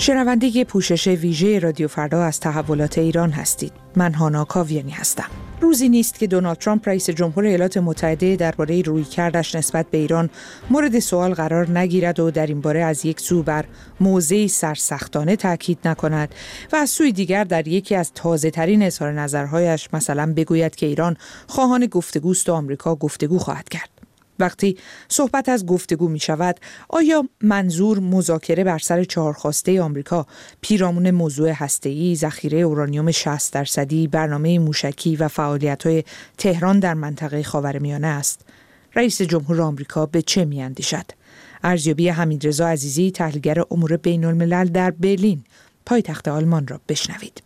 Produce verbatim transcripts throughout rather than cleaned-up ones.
شنونده پوشش ویژه رادیو فردا از تحولات ایران هستید. من هانا کاویانی هستم. روزی نیست که دونالد ترامپ رئیس جمهور ایالات متحده درباره رویکردش نسبت به ایران مورد سوال قرار نگیرد و در این باره از یک سو بر موضعی سرسختانه تاکید نکند و از سوی دیگر در یکی از تازه‌ترین اظهار نظرهایش مثلا بگوید که ایران خواهان گفتگوست و آمریکا گفتگو خواهد کرد. وقتی صحبت از گفتگو می شود، آیا منظور مذاکره بر سر چهار خواسته آمریکا پیرامون موضوع هسته‌ای، ذخیره اورانیوم شصت درصدی، برنامه موشکی و فعالیت‌های تهران در منطقه خاورمیانه است؟ رئیس جمهور آمریکا به چه می‌اندیشد؟ ارزیابی حمیدرضا عزیزی، تحلیلگر امور بین‌الملل در برلین، پایتخت آلمان را بشنوید.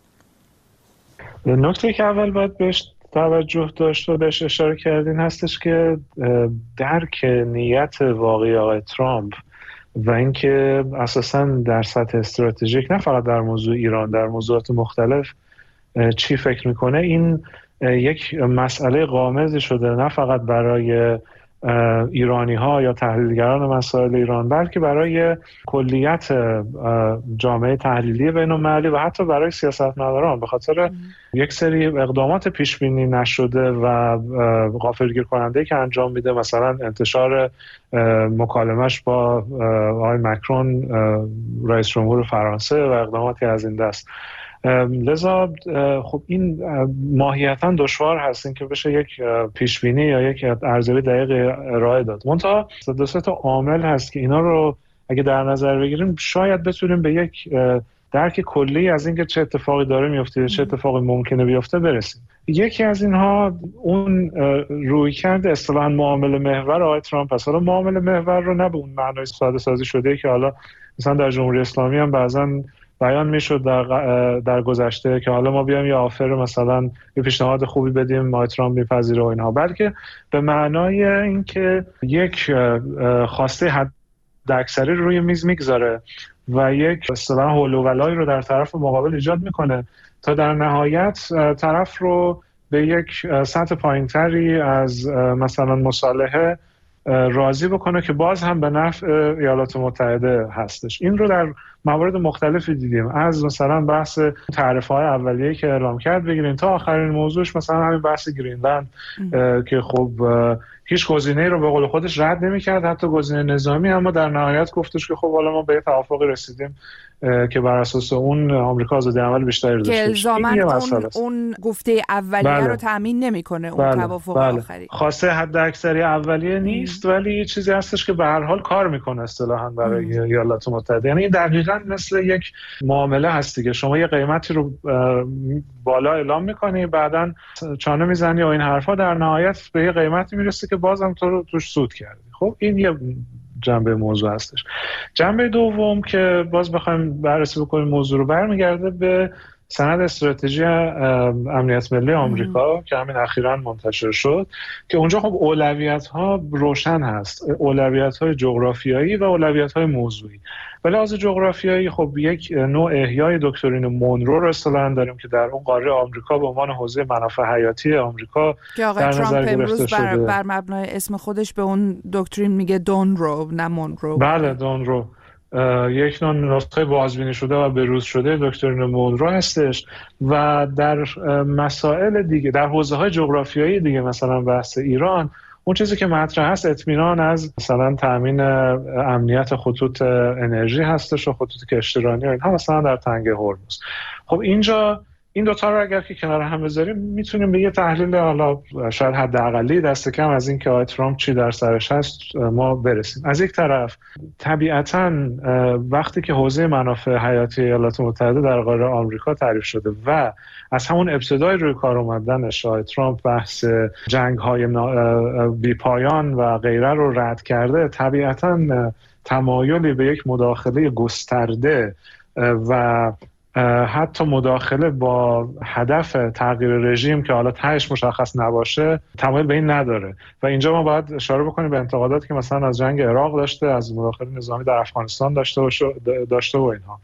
نکته که اول باید بهش توجه داشت و بهش اشاره کردین هستش که درک نیت واقعی آقای ترامپ و اینکه اساساً در سطح استراتژیک نه فقط در موضوع ایران، در موضوعات مختلف چی فکر میکنه، این یک مسئله غامضی شده نه فقط برای ایرانی ها یا تحلیلگران مسائل ایران، بلکه برای کلیت جامعه تحلیلی بین‌المللی و حتی برای سیاستمداران، به خاطر یک سری اقدامات پیش بینی نشده و غافلگیر کننده که انجام میده، مثلا انتشار مکالمش با آقای مکرون رئیس جمهور فرانسه و اقداماتی از این دست. لذا خب این ماهیتاً دشوار هست این که بشه یک پیشبینی یا یک ارزیابی دقیق ارائه داد. منتها دو سه تا عامل هست که اینا رو اگه در نظر بگیریم شاید بتونیم به یک درک کلی از اینکه چه اتفاقی داره میفته، چه اتفاقی ممکنه بیفته برسیم. یکی از اینها اون رویکرد اصطلاحاً معامله محور آقای ترامپ است. حالا معامله محور رو نه به اون معنای ساده سازی شده که حالا مثلا در جمهوری اسلامی هم بعضاً بیان میشد در در گذشته که حالا ما بیایم یه آفر مثلا یه پیشنهاد خوبی بدیم آقای ترامپ میپذیره و اینها، بلکه به معنای اینکه یک خواسته حداکثری روی میز میگذاره و یک اصطلاح حول و ولایی رو در طرف مقابل ایجاد میکنه تا در نهایت طرف رو به یک سطح پایینتری از مثلا مصالحه راضی بکنه که باز هم به نفع ایالات متحده هستش. این رو در موارد مختلفی دیدیم، از مثلا بحث تعرفه‌های اولیه‌ای که اعلام کرد بگیرین تا آخرین موضوعش مثلا همین بحث گرینلند که خب هیچ گزینه‌ای رو به قول خودش رد نمی‌کرد، حتی گزینه نظامی، اما در نهایت گفتش که خب حالا ما به توافقی رسیدیم که بر اساس اون آمریکا آزادی عمل بیشتری داشته باشه. که الزاماً اون اون گفته اولیه بله. رو تأمین نمی‌کنه اون بله. توافق بله. آخری. خواسته حداکثری اولیه نیست ام. ولی یه چیزی هستش که به هر حال کار می‌کنه اصطلاحاً برای ایالات متحده. یعنی دقیقاً مثل یک معامله هستی که شما یه قیمتی رو بالا اعلام می‌کنی، بعداً چانه می‌زنی و این حرفا، در نهایت به یه قیمتی میرسه که بازم تو رو توش سود کردی. خب این یه جنبه موضوع هستش. جنبه دوم که باز بخوایم بررسی بکنیم موضوع رو، برمیگرده به سند استراتژی امنیت ملی آمریکا ام. که همین اخیراً منتشر شد که اونجا خب اولویت‌ها روشن هست، اولویت‌های جغرافیایی و اولویت‌های موضوعی. به لحاظ جغرافیایی خب یک نوع احیای دکترین مونرو رو اصطلاحاً داریم که در اون قاره آمریکا به عنوان حوزه منافع حیاتی آمریکا در نظر گرفته شده. بر, بر مبنای اسم خودش به اون دکترین میگه دونرو نه مونرو. بله دونرو، یک نوع نسخه بازبینی شده و بروز شده دکترین مونرو هستش و در مسائل دیگه، در حوزه‌های جغرافیایی دیگه، مثلا بحث ایران، اون چیزی که مطرح هست اطمینان از مثلا تامین امنیت خطوط انرژی هستش و خطوط کشتیرانی و اینها مثلا در تنگه هرمز. خب اینجا این دوتا رو اگر که کنار هم بذاریم میتونیم به یه تحلیل حالا شاید حداقلی دست کم از این که آقای ترامپ چی در سرش هست ما برسیم. از یک طرف طبیعتاً وقتی که حوزه منافع حیاتی ایالات متحده در قاره آمریکا تعریف شده و از همون ابتدای روی کار اومدنش آقای ترامپ بحث جنگ‌های بی‌پایان و غیره رو رد کرده، طبیعتاً تمایلی به یک مداخله گسترده و حتی مداخله با هدف تغییر رژیم که حالا تهش مشخص نباشه تمایل به این نداره. و اینجا ما باید اشاره بکنیم به انتقاداتی که مثلا از جنگ عراق داشته، از مداخله نظامی در افغانستان داشته و داشته و اینها.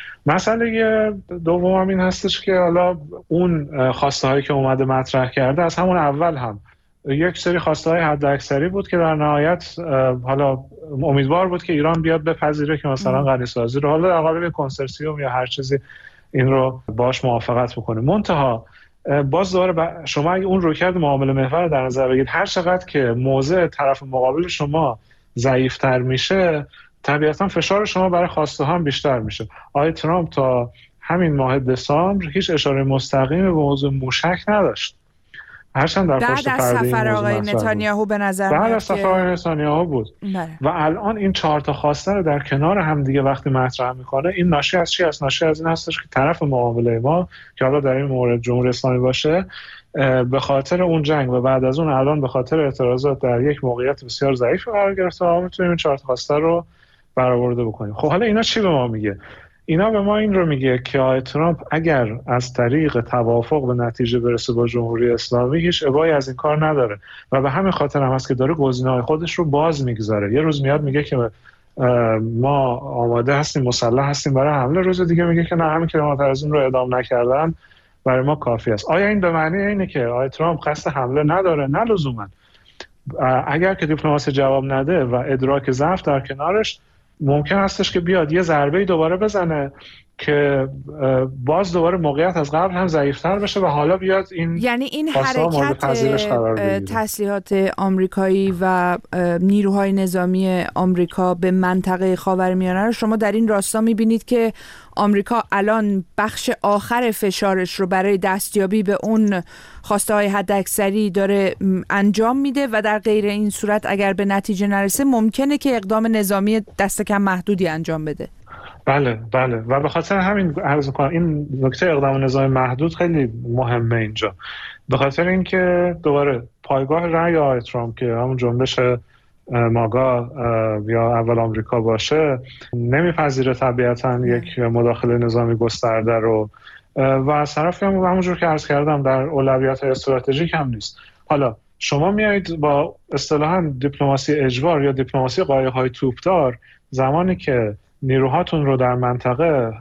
مسئله دوم هم این هستش که حالا اون خواسته هایی که اومده مطرح کرده از همون اول هم یک سری خواسته‌های حداکثری بود که در نهایت حالا امیدوار بود که ایران بیاد بپذیره که مثلا غنی‌سازی رو حالا در قالب کنسرسیوم یا هر چیزی این رو باش موافقت بکنه. منتها باز دوباره شما اگه اون رویکرد معامله محور در نظر بگیرید، هر چقدر که موضع طرف مقابل شما ضعیف‌تر میشه طبیعتاً فشار شما برای خواسته ها هم بیشتر میشه. آقای ترامپ تا همین ماه دسامبر هیچ اشاره مستقیمی به موضوع موشک نداشت. هرچند در بعد از سفر آقای نتانیاهو به نظر میاد بعد از سفر آقای نتانیاهو بود بله. و الان این چهار تا خواسته رو در کنار هم دیگه وقتی مطرح میکنه، این ناشی از چی است؟ ناشی از این هستش که طرف معامله ما که حالا در این مورد جمهوری اسلامی باشه، به خاطر اون جنگ و بعد از اون الان به خاطر اعتراضات در یک موقعیت بسیار ضعیف قرار گرفته و ما میتونیم این چهار تا خواسته رو برآورده بکنیم. خب حالا اینا چی به ما میگه؟ اینا به ما این رو میگه که آقای ترامپ اگر از طریق توافق به نتیجه برسه با جمهوری اسلامی هیچ ابایی از این کار نداره و به همین خاطر هم هست که داره گزینه‌های خودش رو باز میگذاره. یه روز میاد میگه که ما آماده هستیم، مسلح هستیم برای حمله، روز دیگه میگه که نه، همین کلمات از این رو اعدام نکردن برای ما کافی است. آیا این به معنی اینه که آقای ترامپ قصد حمله نداره؟ نه لزوما. اگر که دیپلماسی جواب نده و ادراک ضعف در کنارش، ممکن هستش که بیاد یه ضربه دوباره بزنه که باز دوباره موقعیت از قبل هم ضعیف‌تر بشه و حالا بیاد این یعنی این حرکت تسلیحات آمریکایی و نیروهای نظامی آمریکا به منطقه خاورمیانه رو شما در این راستا می‌بینید که آمریکا الان بخش آخر فشارش رو برای دستیابی به اون خواسته‌های حداکثری داره انجام میده و در غیر این صورت اگر به نتیجه نرسه ممکنه که اقدام نظامی دست کم محدودی انجام بده. بله بله و به خاطر همین عرض می‌کنم این نکته اقدام نظامی محدود خیلی مهمه اینجا، به خاطر اینکه دوباره پایگاه رأی آقای ترامپ که همون جنبش ماگا یا اول آمریکا باشه نمیپذیره طبیعتاً یک مداخله نظامی گسترده رو و از طرفی هم همونجور که عرض کردم در اولویت‌های استراتژیک هم نیست. حالا شما میایید با اصطلاحاً دیپلماسی اجبار یا دیپلماسی قایق‌های توپدار، زمانی که نیروهاتون رو در منطقه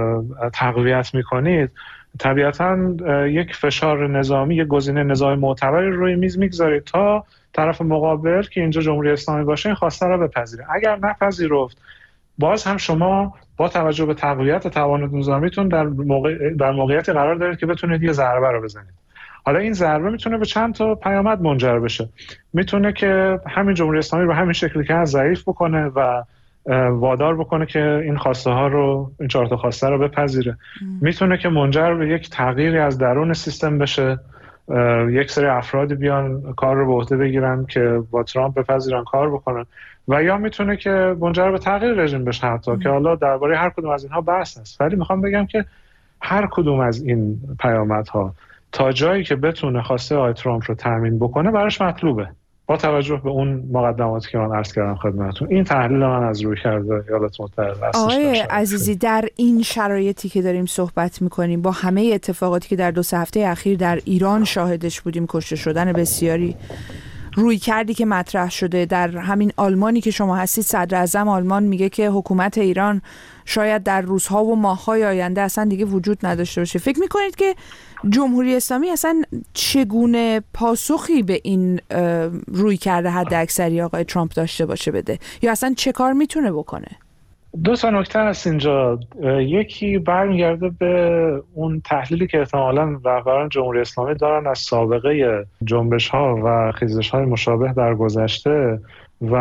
تقویت میکنید طبیعتاً یک فشار نظامی، یک گزینه نظامی معتبری روی میز میگذارید تا طرف مقابل که اینجا جمهوری اسلامی باشه این خواسته را بپذیره. اگر نپذیرفت باز هم شما با توجه به تقویت توان نظامیتون در موقع در موقعیتی قرار دارید که بتونید یه ضربه رو بزنید. حالا این ضربه میتونه به چند تا پیامد منجر بشه. میتونه که همین جمهوری اسلامی رو همین شکلی که از ضعیف بکنه و وادار بکنه که این خواسته ها رو، این چهار تا خواسته رو بپذیره. میتونه که منجر به یک تغییری از درون سیستم بشه، یک سری افرادی بیان کار رو به عهده بگیرن که با ترامپ بپذیرن کار بکنن و یا میتونه که منجر به تغییر رژیم بشه حتی ام. که حالا درباره هر کدوم از اینها بحث هست، ولی میخوام بگم که هر کدوم از این پیامدها تا جایی که بتونه خواسته آقای ترامپ رو تامین بکنه براش مطلوبه، با توجه به اون مقدماتی که من عرض کردم خدمتتون. این تحلیل من از روی کرده ایالات متحده است. آقای عزیزی، در این شرایطی که داریم صحبت میکنیم با همه اتفاقاتی که در دو سه هفته اخیر در ایران شاهدش بودیم، کشته شدن بسیاری، روی کردی که مطرح شده در همین آلمانی که شما هستید، صدر اعظم آلمان میگه که حکومت ایران شاید در روزها و ماه‌های آینده اصلا دیگه وجود نداشته باشه. فکر میکنید که جمهوری اسلامی اصلا چگونه پاسخی به این روی کرده حد اکثری آقای ترامپ داشته باشه بده، یا اصلا چه کار میتونه بکنه؟ دو تا نکته هست اینجا. یکی برمیگرده به اون تحلیلی که احتمالاً رهبران جمهوری اسلامی دارن از سابقه جنبش ها و خیزش های مشابه در گذشته و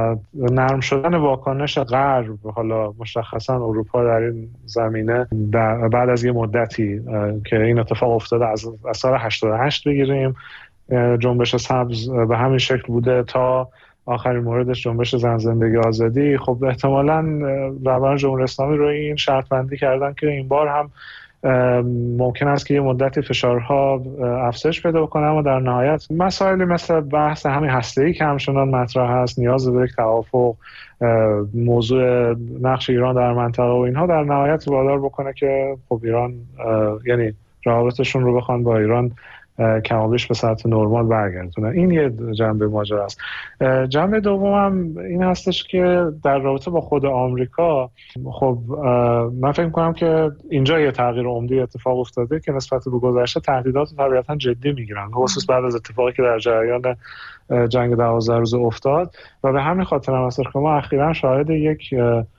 نرم شدن واکنش غرب، حالا مشخصا اروپا در این زمینه در بعد از یه مدتی که این اتفاق افتاده، از سال هشتاد و هشت بگیریم جنبش سبز به همین شکل بوده تا آخرین موردش جنبش زن زندگی آزادی. خب احتمالاً رهبران جمهوری اسلامی رو این شرط بندی کردن که این بار هم ممکن است که یه مدتی فشارها افزایش پیدا کنه، اما در نهایت مسائلی مثل بحث همین هسته‌ای که همچنان مطرح هست، نیاز به یک توافق، موضوع نقش ایران در منطقه و اینها در نهایت وادار بکنه که خب ایران، یعنی روابطشون رو بخوان با ایران کمابیش به سطح نرمال برگردونن. این یه جنبه ماجرا است. جنبه دومم این هستش که در رابطه با خود آمریکا، خب من فکر می‌کنم که اینجا یه تغییر عمده اتفاق افتاده که نسبت به گذشته تهدیدات طبیعتاً جدی میگیرن، خصوص بعد از اتفاقی که در جریان جنگ دوازده روزه افتاد و به همین خاطر هم است که ما اخیراً شاهد یک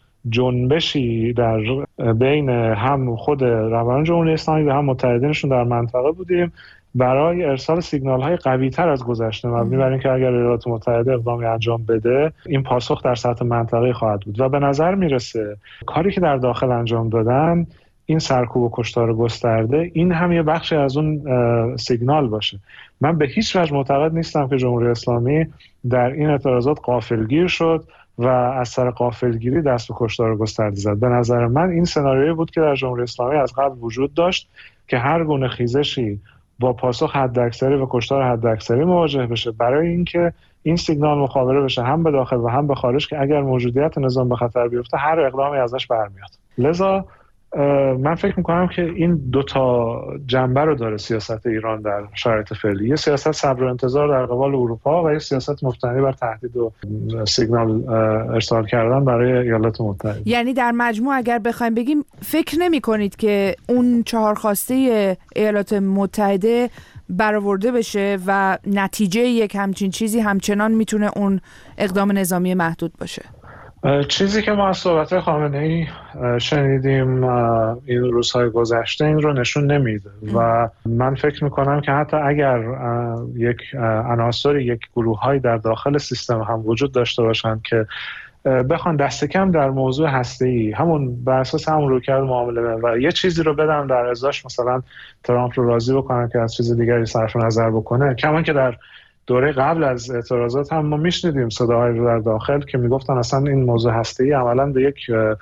جنبشی در بین هم خود رهبران جمهوری اسلامی و هم متحدینشون در منطقه بودیم برای ارسال سیگنال‌های قوی‌تر از گذشته، مبنی بر اینکه اگر ایالات متحده اقدامی انجام بده این پاسخ در سطح منطقه‌ای خواهد بود و به نظر میرسه کاری که در داخل انجام دادن، این سرکوب و کشتار گسترده، این هم یه بخشی از اون سیگنال باشه. من به هیچ وجه معتقد نیستم که جمهوری اسلامی در این اعتراضات غافلگیر شد و از سر غافلگیری دست به کشتار گسترده زد. به نظر من این سناریویی بود که در جمهوری اسلامی از قبل وجود داشت که هر گونه خیزشی با پاسخ حداکثری و کشتار حداکثری مواجه بشه برای اینکه این سیگنال مخابره بشه هم به داخل و هم به خارج که اگر موجودیت نظام به خطر بیفته هر اقدامی ازش برمیاد. لذا من فکر میکنم که این دو تا جنبه رو داره سیاست ایران در شرایط فعلی، یه سیاست صبر و انتظار در قبال اروپا و یه سیاست مبتنی بر تهدید و سیگنال ارسال کردن برای ایالات متحده. یعنی در مجموع اگر بخوایم بگیم فکر نمی کنید که اون چهار خواسته ایالات متحده برآورده بشه و نتیجه یک همچین چیزی همچنان میتونه اون اقدام نظامی محدود باشه؟ چیزی که ما از صحبت خامنه‌ای شنیدیم این روزهای گذشته این رو نشون نمیده و من فکر میکنم که حتی اگر یک عناصر یک گروه‌هایی در داخل سیستم هم وجود داشته باشند که بخوان دست کم در موضوع هسته‌ای همون بر اساس همون رویکرد معامله و یه چیزی رو بدن در ازاش، مثلا ترامپ رو راضی بکنن که از چیز دیگری صرف نظر بکنه، کما که در دوره قبل از اعتراضات هم ما میشنیدیم صداهایی رو در داخل که میگفتن اصلا این موضوع هسته‌ای عملاً به یک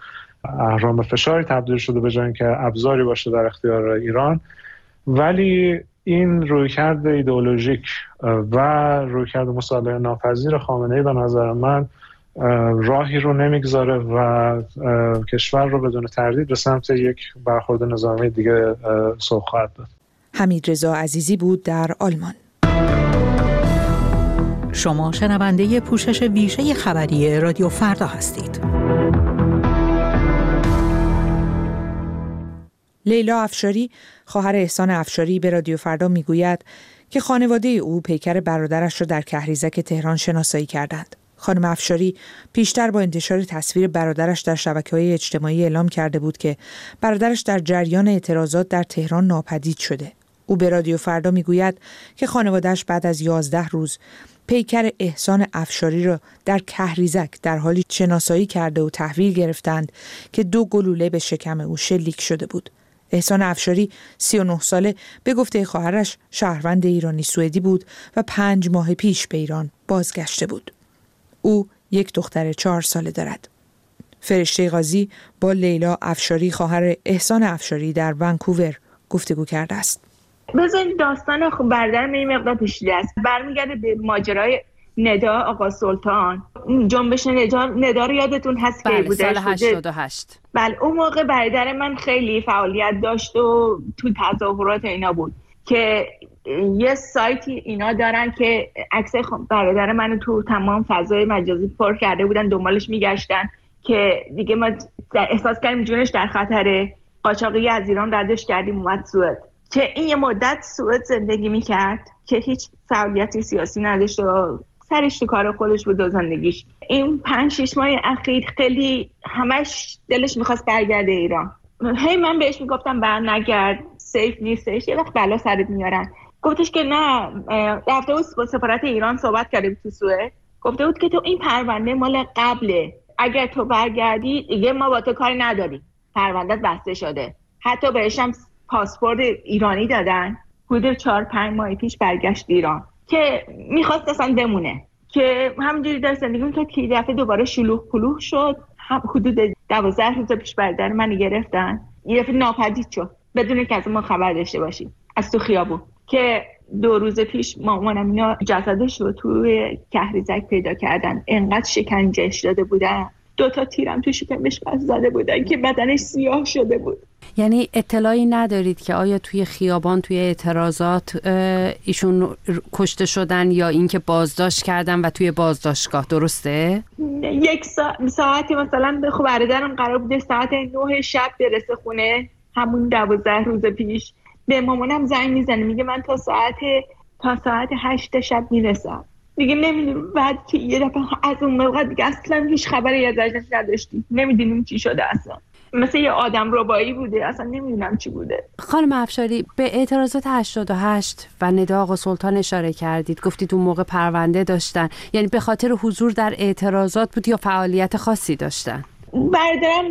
اهرام فشاری تبدیل شده به جای اینکه ابزاری باشه در اختیار ایران. ولی این رویکرد ایدئولوژیک و رویکرد مصالحه ناپذیر خامنه‌ای به نظر من راهی رو نمیگذاره و کشور رو بدون تردید به سمت یک برخورد نظامی دیگه سوق خواهد داد. حمیدرضا عزیزی بود در آلمان. شما شنونده پوشش ویژه خبری رادیو فردا هستید. لیلا افشاری، خواهر احسان افشاری، به رادیو فردا میگوید که خانواده او پیکر برادرش را در کهریزک تهران شناسایی کردند. خانم افشاری پیشتر با انتشار تصویر برادرش در شبکه‌های اجتماعی اعلام کرده بود که برادرش در جریان اعتراضات در تهران ناپدید شده. او به رادیو فردا میگوید که خانواده‌اش بعد از یازده روز پیکر احسان افشاری را در کهریزک در حالی شناسایی کرده و تحویل گرفتند که دو گلوله به شکم او شلیک شده بود. احسان افشاری سی و نه ساله به گفته خواهرش شهروند ایرانی سوئدی بود و پنج ماه پیش به ایران بازگشته بود. او یک دختر چهار ساله دارد. فرشته قاضی با لیلا افشاری خواهر احسان افشاری در ونکوور گفتگو کرده است. بذارید داستان خب برادرم این مقدار پیچیده است. برمیگرده به ماجرای ندا آقا سلطان. جنبش ندا ندا رو یادتون هست که بوده سال هشتاد و هشت. بله اون موقع برادر من خیلی فعالیت داشت و تو تظاهرات اینا بود که یه سایتی اینا دارن که عکس برادر منو تو تمام فضای مجازی پر کرده بودن، دنبالش میگشتن که دیگه ما احساس کردیم جونش در خطره. قاچاقی از ایران ردش کردیم اومد سوئد که این یه مدت سوئد زندگی میکرد که هیچ فعالیتی سیاسی نداشت و سرش تو کار خودش بود و زندگیش. این پنج شش ماه اخیر خیلی همش دلش میخواست برگرده ایران. هی من بهش میگفتم بر نگرد، سیف نیستش، یه وقت بلا سرت میارن. گفتش که نه، رفته بود با سفارت ایران صحبت کرده بود تو سوئد، گفته بود که تو این پرونده مال قبله، اگر تو برگردی دیگه ما با تو کاری نداریم، پروندهت بسته شده. حتی بهش هم پاسپورت ایرانی دادن. حدود چهار پنج ماه پیش برگشت ایران که میخواست اصلا بمونه، که همینجوری در زندگی میکرد که دفعه دوباره شلوغ پلوغ شد. حدود دوازده روز پیش برادر من گرفتن، یه دفعه ناپدید شد بدون که از ما خبر داشته باشیم از تو خیابون. که دو روز پیش مامانم اینا جسدش رو توی کهریزک پیدا کردن، انقدر شکنجهش داده بودن، دو تا تیرم تو شکمش بس زده بودن که بدنش سیاه شده بود. یعنی اطلاعی ندارید که آیا توی خیابان توی اعتراضات ایشون کشته شدن یا اینکه بازداشت کردن و توی بازداشتگاه، درسته؟ یک سا... ساعتی مثلا خب برادرم قرار بوده ساعت نه شب برسه خونه، همون دوازده روز پیش. به مامانم زنگ میزنه میگه من تا ساعت تا ساعت هشت شب میرسم. دیگه نمیدونم بعد که یه دفعه از اون موقع دیگه اصلا هیچ خبری ازش نداشتیم، نمیدونیم چی شده اصلا. مثل یه آدم ربایی بوده، اصلا نمیدونم چی بوده. خانم افشاری، به اعتراضات هشتاد و هشت و ندا آقا سلطان اشاره کردید، گفتید اون موقع پرونده داشتن، یعنی به خاطر حضور در اعتراضات بود یا فعالیت خاصی داشتن؟ برادرم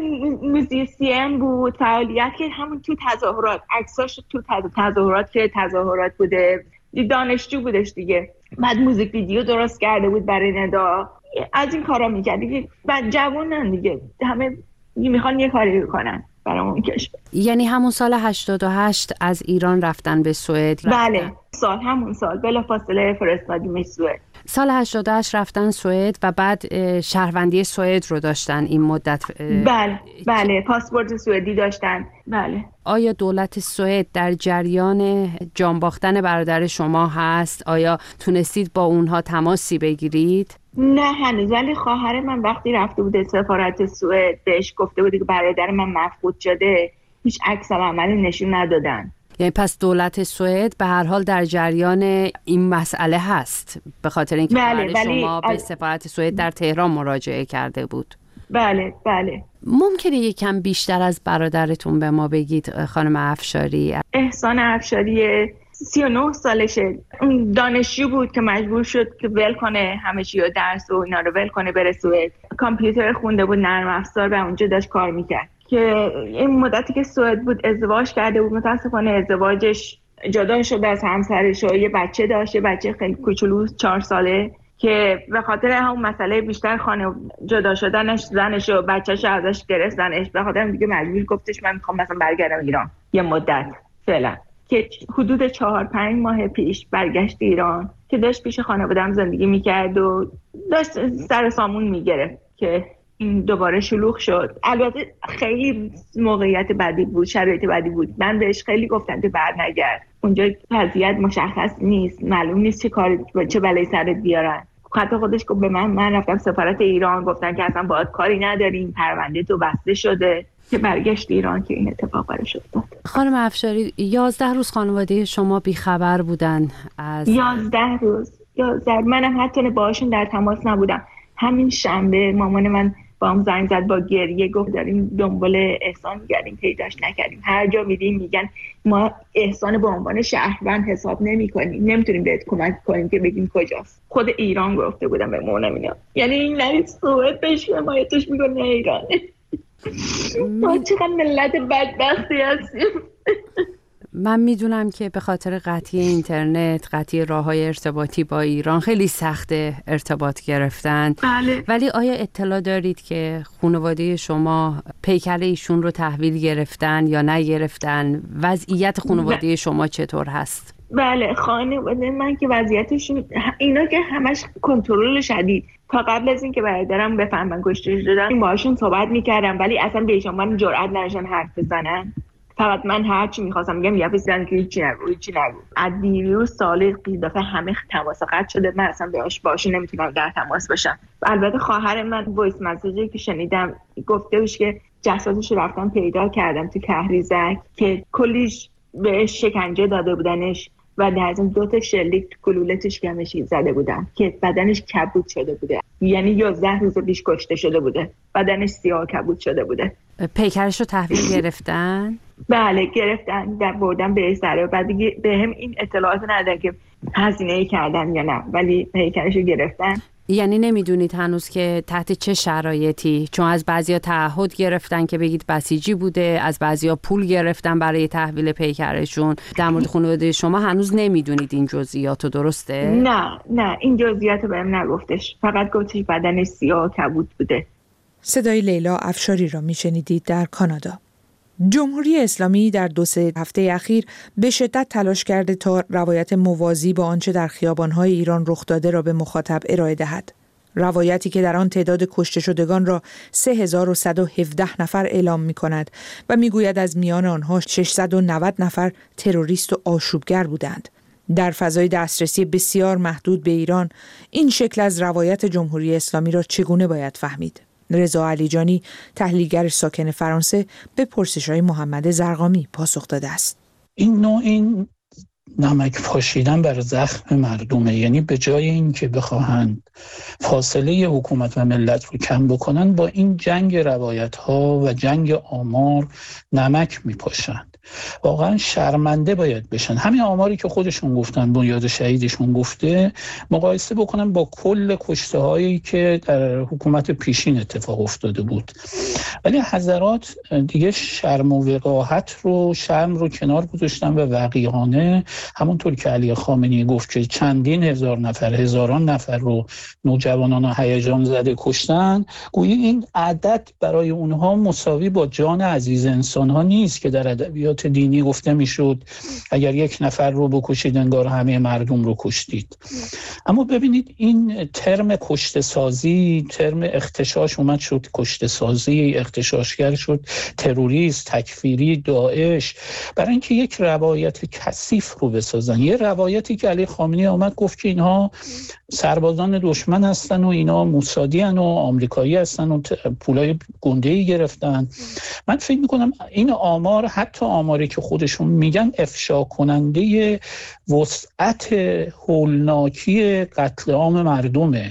موزیسین بود، فعالیت که همون تو تظاهرات، عکساش تو تظاهرات که تظاهرات بوده، دانشجو بودش دیگه. بعد موزیک ویدیو درست کرده بود برای ندا، از این کارا میکرد دیگه. بعد جوانن دیگه، همه میخوان یه کاری بکنن برای اون کشور. یعنی همون سال هشتاد و هشت از ایران رفتن به سوئد؟ بله، سال همون سال بلافاصله فرستادیم سوئد. سال هشتاد و هشت رفتن سوئد و بعد شهروندی سوئد رو داشتن این مدت؟ بله بله، پاسپورت سوئدی داشتن. بله. آیا دولت سوئد در جریان جان باختن برادر شما هست؟ آیا تونستید با اونها تماسی بگیرید؟ نه هنوز، ولی خواهر من وقتی رفته بود سفارت سوئد بهش گفته بود که برادر من مفقود شده، هیچ عکس عملی نشون ندادن. یعنی پس دولت سوئد به هر حال در جریان این مسئله هست، به خاطر اینکه بله، شما به از... سفارت سوئد در تهران مراجعه کرده بود. بله بله. ممکنه یکم بیشتر از برادرتون به ما بگید خانم افشاری؟ احسان افشاری سی و نه سالشه، اون دانشجو بود که مجبور شد که ول کنه همه چی و درس و اینا رو ول کنه بره سوئد. کامپیوتر خونده بود، نرم افزار، و اونجا داشت کار میکرد. که این مدتی که سوئد بود ازدواج کرده بود، متاسفانه ازدواجش جدا شد از همسرش و یه بچه داشت، یه بچه خیلی کوچولو چهار ساله، که به خاطر همون مسئله بیشتر خانه جدا شدنش زنش و بچه‌ش ازش گرفت زنش، به خاطر دیگه مجبور گفتش من میخوام مثلا برگردم ایران یه مدت فعلا. که حدود چهار پنج ماه پیش برگشت ایران که داشت پیش خانواده‌ام زندگی میکرد و داشت سر سامون میگرفت که این دوباره شلوغ شد. البته خیلی موقعیت بدی بود، شرایط بدی بود. من بهش خیلی گفتم که برنگرد، اونجا وضعیت مشخص نیست، معلوم نیست چه کاری چه بلایی سرت بیارن. حتی خودش گفت به من من رفتم سفارت ایران، گفتن که اصلا باهات کاری نداریم، پرونده تو بسته شده. که برگشت ایران که این اتفاق براش افتاد. خانم افشاری، یازده روز خانواده شما بیخبر بودن از یازده روز یازده منم حتی باهاشون در تماس نبودم. همین شنبه مامان من با هم زنگ زد با گریه، گفت داریم دنبال احسان می‌گردیم، پیداش نکردیم. هر جا میریم میگن ما احسان به عنوان شهروند حساب نمی‌کنیم، نمیتونیم بهت کمک کنیم که بگیم کجاست. خود ایران گفته بودم به مامانم اینا. یعنی این نرید سوئد بهش حمایتش می‌کنه ایران. ما چقدر ملت بدبختی هستیم. من میدونم که به خاطر قطعی اینترنت، قطعی راه‌های ارتباطی با ایران خیلی سخته ارتباط گرفتن. بله. ولی آیا اطلاع دارید که خانواده شما پیکر ایشون رو تحویل گرفتن یا نگرفتن؟ وضعیت خانواده شما چطور هست؟ بله، خانواده من که وضعیتشون اینا که همش کنترل شدید. تا قبل از اینکه برادرم بفهمن کشته شدن باهاشون صحبت میکردم، ولی اصلا بهشون من جرئت نداشتن حرف بزنن. فقط من هر چی می‌خواستم میگم یا بزنن که هیچی نگو هیچی نگو. از دیروز سال قیدافه همه تماس قطع شده، من اصلا باهاش باهاش نمیتونم در تماس باشم. البته خواهر من وایس مسیجی که شنیدم گفته بود که جسدش رو رفتن پیدا کردم تو کهریزک که کلیش بهش شکنجه داده بودنش و در ضمن دو تا شلیک تو گلولتش گمشی زده بودن که بدنش کبود شده بوده. یعنی یازده روز پیش کشته شده بوده، بدنش سیاه کبود شده بوده. پیکرش رو تحویل گرفتن؟ بله گرفتن، در بردن به سر. بعد دیگه به هم این اطلاعات ندادن که هزینه کردن یا نه، ولی پیکرش رو گرفتن. یعنی نمیدونید هنوز که تحت چه شرایطی؟ چون از بعضیا تعهد گرفتن که بگید بسیجی بوده، از بعضیا پول گرفتن برای تحویل پیکرشون. در مورد خانواده شما هنوز نمیدونید این جزئیاتو، درسته؟ نه نه این جزئیاتو بهم نگفتش، فقط گفتش بدنش سیاه کبود بوده. صدای لیلا افشاری را میشنیدید در کانادا. جمهوری اسلامی در دو سه هفته اخیر به شدت تلاش کرده تا روایت موازی با آنچه در خیابان‌های ایران رخ داده را به مخاطب ارائه دهد. روایتی که در آن تعداد کشته شدگان را سه هزار و صد و هفده نفر اعلام می کند و می گوید از میان آنها ششصد و نود نفر تروریست و آشوبگر بودند. در فضای دسترسی بسیار محدود به ایران، این شکل از روایت جمهوری اسلامی را چگونه باید فهمید؟ رضا علیجانی، تحلیلگر ساکن فرانسه، به پرسش‌های محمد زرقامی پاسخ داده است. این نوع این نمک پاشیدن بر زخم مردمه، یعنی به جای این که بخواهند فاصله حکومت و ملت رو کم بکنن، با این جنگ روایت ها و جنگ آمار نمک میپاشند. واقعا شرمنده باید بشن. همین آماری که خودشون گفتن، بنیاد شهیدشون گفته، مقایسه بکنن با کل کشته هایی که در حکومت پیشین اتفاق افتاده بود. ولی حضرات دیگه شرم و وقاحت رو شرم رو کنار گذاشتن و وقیحانه، همونطور که علی خامنه‌ای گفت که چندین هزار نفر، هزاران نفر رو نوجوانان و هیجان زده کشتن، گویا این عدد برای اونها مساوی با جان عزیز انسان ها نیست که در ادبیات دینی گفته میشد اگر یک نفر رو بکشید انگار همه مردم رو کشتید. اما ببینید این ترم کشته سازی، ترم اغتشاش اومد شد کشته سازی، اغتشاشگر شد تروریست، تکفیری، داعش، برای اینکه یک روایت کثیف رو بسازن. یه روایتی که علی خامنه‌ای آمد گفت که اینها سربازان دشمن هستن و اینا موسادی هستن و آمریکایی هستن و پولای گنده‌ای گرفتن. من فکر میکنم این آمار، حتی آماری که خودشون میگن، افشا کننده وسعت هولناکی قتل عام مردمه.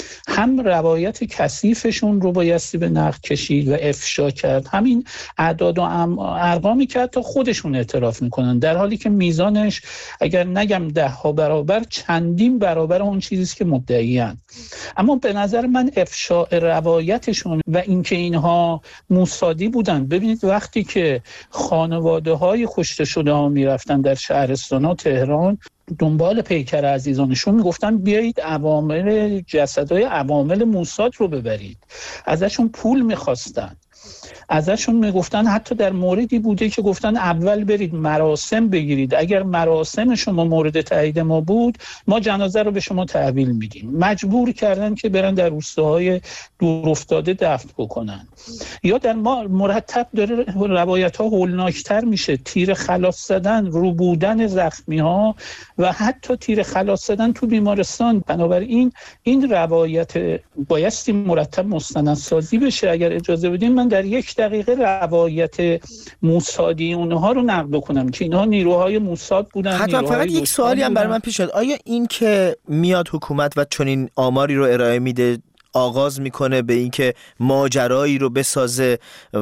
هم روایت کثیفشون رو بایستی به نقد کشید و افشا کرد، همین اعداد و ارقامی که حتی خودشون اعتراف میکنن، در حالی که میزانش اگر نگم ده ها برابر، چندین برابر اون چیزیست که مدعیان. اما به نظر من افشاء روایتشون و اینکه اینها موسادی بودن، ببینید وقتی که خانواده های کشته شده ها میرفتن در شهرستان ها تهران دنبال پیکر عزیزانشون، میگفتن بیایید عوامل جسدهای عوامل موساد رو ببرید، ازشون پول میخواستن، ازشون میگفتن، حتی در موردی بوده که گفتن اول برید مراسم بگیرید، اگر مراسم شما مورد تایید ما بود ما جنازه رو به شما تحویل میدیم. مجبور کردن که برن در روستاهای دور افتاده دفن بکنن. یا در ما مرتب داره روایت ها هولناکتر میشه، تیر خلاص زدن، رو بودن زخمی ها و حتی تیر خلاص زدن تو بیمارستان. بنابراین این روایت بایستی مرتب مستندسازی بشه. اگر اجازه بدین من در یک دقیقه روایت موسادی اونها رو نقد کنم که اینها نیروهای موساد بودن. حتما فقط یک سوالی هم برای من پیش اومد، آیا این که میاد حکومت و چنین آماری رو ارائه میده آغاز میکنه به اینکه ماجرایی رو بسازه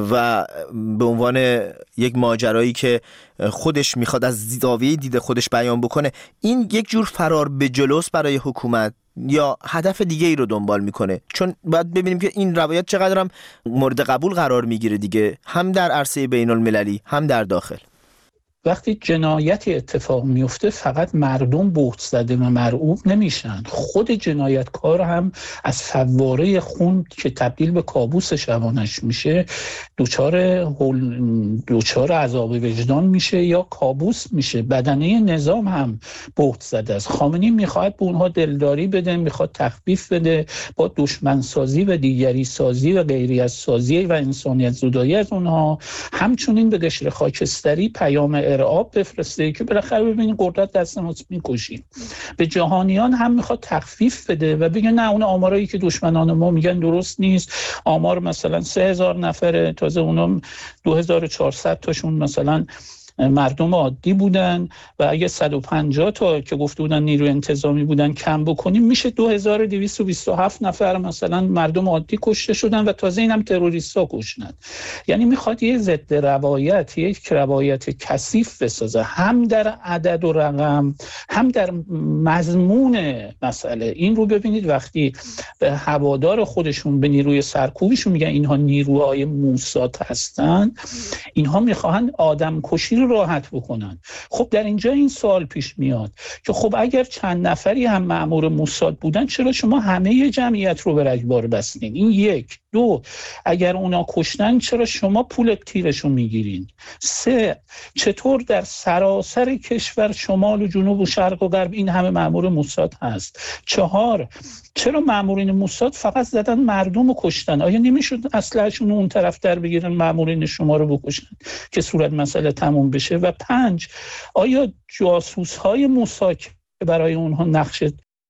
و به عنوان یک ماجرایی که خودش میخواد از زاویه دید خودش بیان بکنه، این یک جور فرار به جلوست برای حکومت یا هدف دیگه ای رو دنبال میکنه؟ چون باید ببینیم که این روایت چقدر هم مورد قبول قرار میگیره دیگه، هم در عرصه بین المللی هم در داخل. وقتی جنایتی اتفاق میفته فقط مردم بهت زده و مرعوب نمیشن، خود جنایتکار هم از فواره خون که تبدیل به کابوس شبانش میشه دوچار دوچار عذاب وجدان میشه یا کابوس میشه. بدنه نظام هم بهت زده است. خامنه‌ای میخواد به اونها دلداری بده، میخواد تخفیف بده، با دشمن سازی و دیگری سازی و غیریت سازی و انسانیت زدایی از اونها، همچنین به قشر خاکستری پیام ارعاب بفرسته که بالاخره ببینید قدرت دست ما میکشیم. به جهانیان هم میخواد تخفیف بده و بگه نه، اون آمارایی که دشمنان ما میگن درست نیست. آمار مثلا سه هزار نفره، تازه اونم دو هزار و چهارصد تاشون مثلا مردم عادی بودن و اگه صد و پنجاه تا که گفته بودن نیروی انتظامی بودن کم بکنیم میشه دو هزار و دویست و بیست و هفت نفر مثلا مردم عادی کشته شدن و تازه اینم تروریستا کشتن. یعنی میخواد یه ضد روایت، یک روایت کثیف بسازه، هم در عدد و رقم هم در مضمون مسئله. این رو ببینید وقتی به هوادار خودشون، به نیروی سرکوبیشون میگن اینها نیروهای موساد هستن، اینها میخواهند آدم کشی راحت بکنن. خب در اینجا این سوال پیش میاد که خب اگر چند نفری هم مأمور موساد بودن چرا شما همه جمعیت رو به رگبار بستین؟ این یک. دو، اگر اونا کشتن چرا شما پول تیرشو میگیرین؟ سه، چطور در سراسر کشور شمال و جنوب و شرق و غرب این همه مأمور موساد هست؟ چهار، چرا مأمورین موساد فقط زدن مردم رو کشتن؟ آیا نمیشد اسلحه‌شون اون طرف در بگیرن مأمورین شما رو بکشن که صورت مسئله تموم بشه؟ و پنج، آیا جاسوس‌های موساد که برای اونها نقش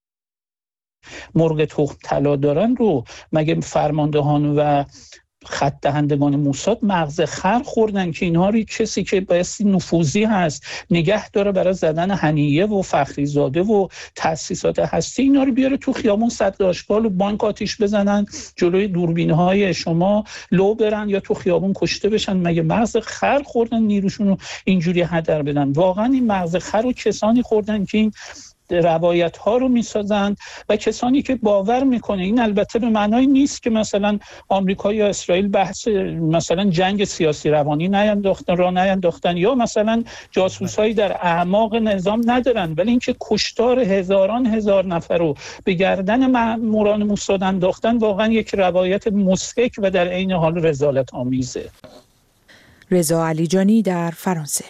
مرغ تخم طلا دارن رو مگه فرماندهان و خط دهندگان موساد مغز خر خوردن که اینها رو کسی که بایستی نفوذی هست نگه داره برای زدن هنیه و فخری زاده و تأسیسات هستی، اینا رو بیاره تو خیابون صد آشغال و بانک آتیش بزنن، جلوی دوربین‌های شما لو برن یا تو خیابون کشته بشن؟ مگه مغز خر خوردن نیروشون رو اینجوری هدر بدن؟ واقعا این مغز خر رو کسانی خوردن که این روایت ها رو میسازند و کسانی که باور میکنه. این البته به معنای نیست که مثلا آمریکا یا اسرائیل بحث مثلا جنگ سیاسی روانی نینداختن را نینداختن یا مثلا جاسوسایی در اعماق نظام ندارن، ولی اینکه کشتار هزاران هزار نفر رو به گردن ماموران موساد انداختن واقعا یک روایت مضحک و در عین حال رذالت آمیزه. رضا علیجانی در فرانسه.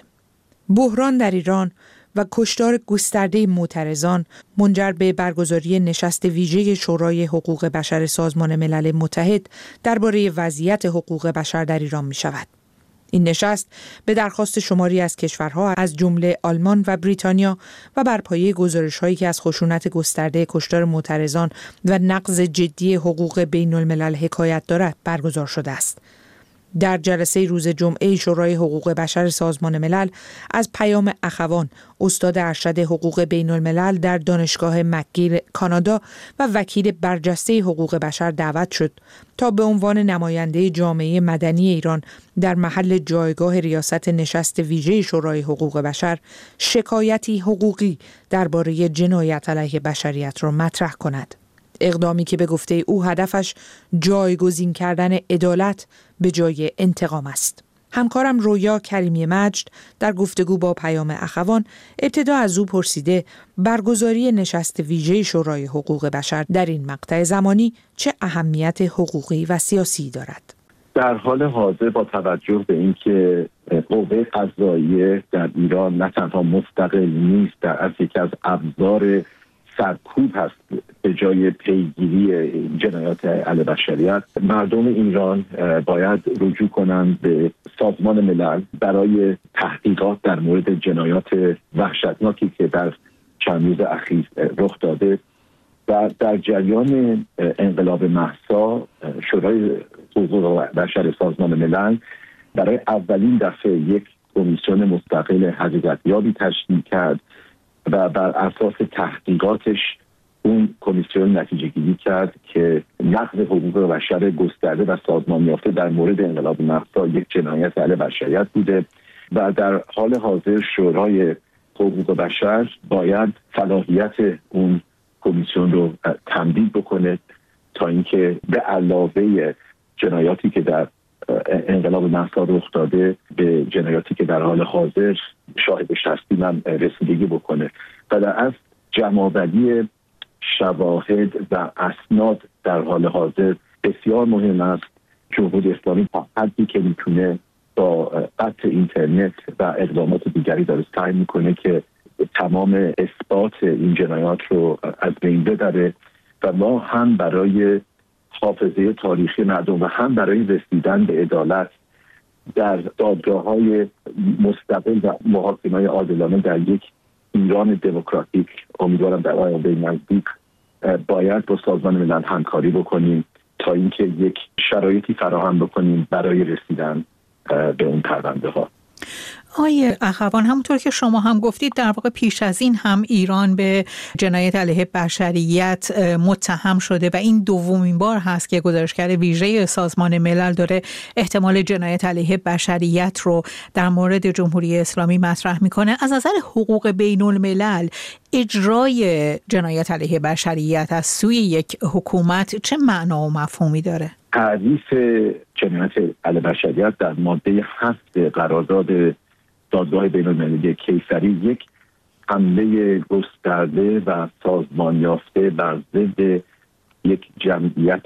بحران در ایران و کشتار گسترده معترضان منجر به برگزاری نشست ویژه شورای حقوق بشر سازمان ملل متحد درباره وضعیت حقوق بشر در ایران می شود. این نشست به درخواست شماری از کشورها از جمله آلمان و بریتانیا و بر پایه گزارش‌هایی که از خشونت گسترده کشتار معترضان و نقض جدی حقوق بین الملل حکایت دارد برگزار شده است. در جلسه روز جمعه شورای حقوق بشر سازمان ملل از پیام اخوان، استاد ارشد حقوق بین الملل در دانشگاه مکگیل کانادا و وکیل برجسته حقوق بشر دعوت شد تا به عنوان نماینده جامعه مدنی ایران در محل جایگاه ریاست نشست ویژه شورای حقوق بشر شکایتی حقوقی درباره جنایت علیه بشریت را مطرح کند. اقدامی که به گفته او هدفش جایگزین کردن عدالت به جای انتقام است. همکارم رویا کریمی مجد در گفتگو با پیام اخوان ابتدا از او پرسیده برگزاری نشست ویژه شورای حقوق بشر در این مقطع زمانی چه اهمیت حقوقی و سیاسی دارد؟ در حال حاضر با توجه به اینکه قوه قضاییه در ایران نه تنها مستقل نیست، در اصل یکی از ابزار سرکوب هست به جای پیگیری جنایات علیه بشریت، مردم ایران باید رجوع کنند به سازمان ملل برای تحقیقات در مورد جنایات وحشتناکی که در چند روز اخیر رخ داده. و در جریان انقلاب مهسا شورای حقوق بشر سازمان ملل برای اولین دفعه یک کمیسیون مستقل حقیقتیابی تشکیل کرد و بر اساس تحقیقاتش اون کمیسیون نتیجه گیری کرد که نقض حقوق بشر گسترده و سازمان یافته در مورد انقلاب مهسا یک جنایت علیه بشریت بوده و در حال حاضر شورای حقوق بشر باید صلاحیت اون کمیسیون رو تمدید بکنه تا اینکه به علاوه جنایاتی که در انقلاب مهسا رخ داده به جنایاتی که در حال حاضر شاهدش هستیم هم رسیدگی بکنه و در اصل جمع‌آوری شواهد و اسناد در حال حاضر بسیار مهم است. جمهوری اسلامی تا حدی که میتونه با قطع اینترنت و اقدامات دیگری داره سعی میکنه که تمام اثبات این جنایات رو از بین ببره و ما هم برای حافظه تاریخی مردم و هم برای رسیدن به عدالت در دادگاه‌های مستقل و محاکمه‌های عادلانه در یک ایران دموکراتیک امیدوارم در آینده نزدیک باید با سازمان ملل همکاری بکنیم تا اینکه یک شرایطی فراهم بکنیم برای رسیدن به اون پرونده ها. آیه اخوان، همونطور که شما هم گفتید در واقع پیش از این هم ایران به جنایت علیه بشریت متهم شده و این دومین بار هست که گزارشگر ویژه سازمان ملل داره احتمال جنایت علیه بشریت رو در مورد جمهوری اسلامی مطرح میکنه. از نظر حقوق بین الملل اجرای جنایت علیه بشریت از سوی یک حکومت چه معنا و مفهومی داره؟ تعریف جنایت علیه بشریت در ماده هفت قرارداد دادگاه بین المللی کیسری یک حمله گسترده و سازمان یافته بر ضد یک جمعیت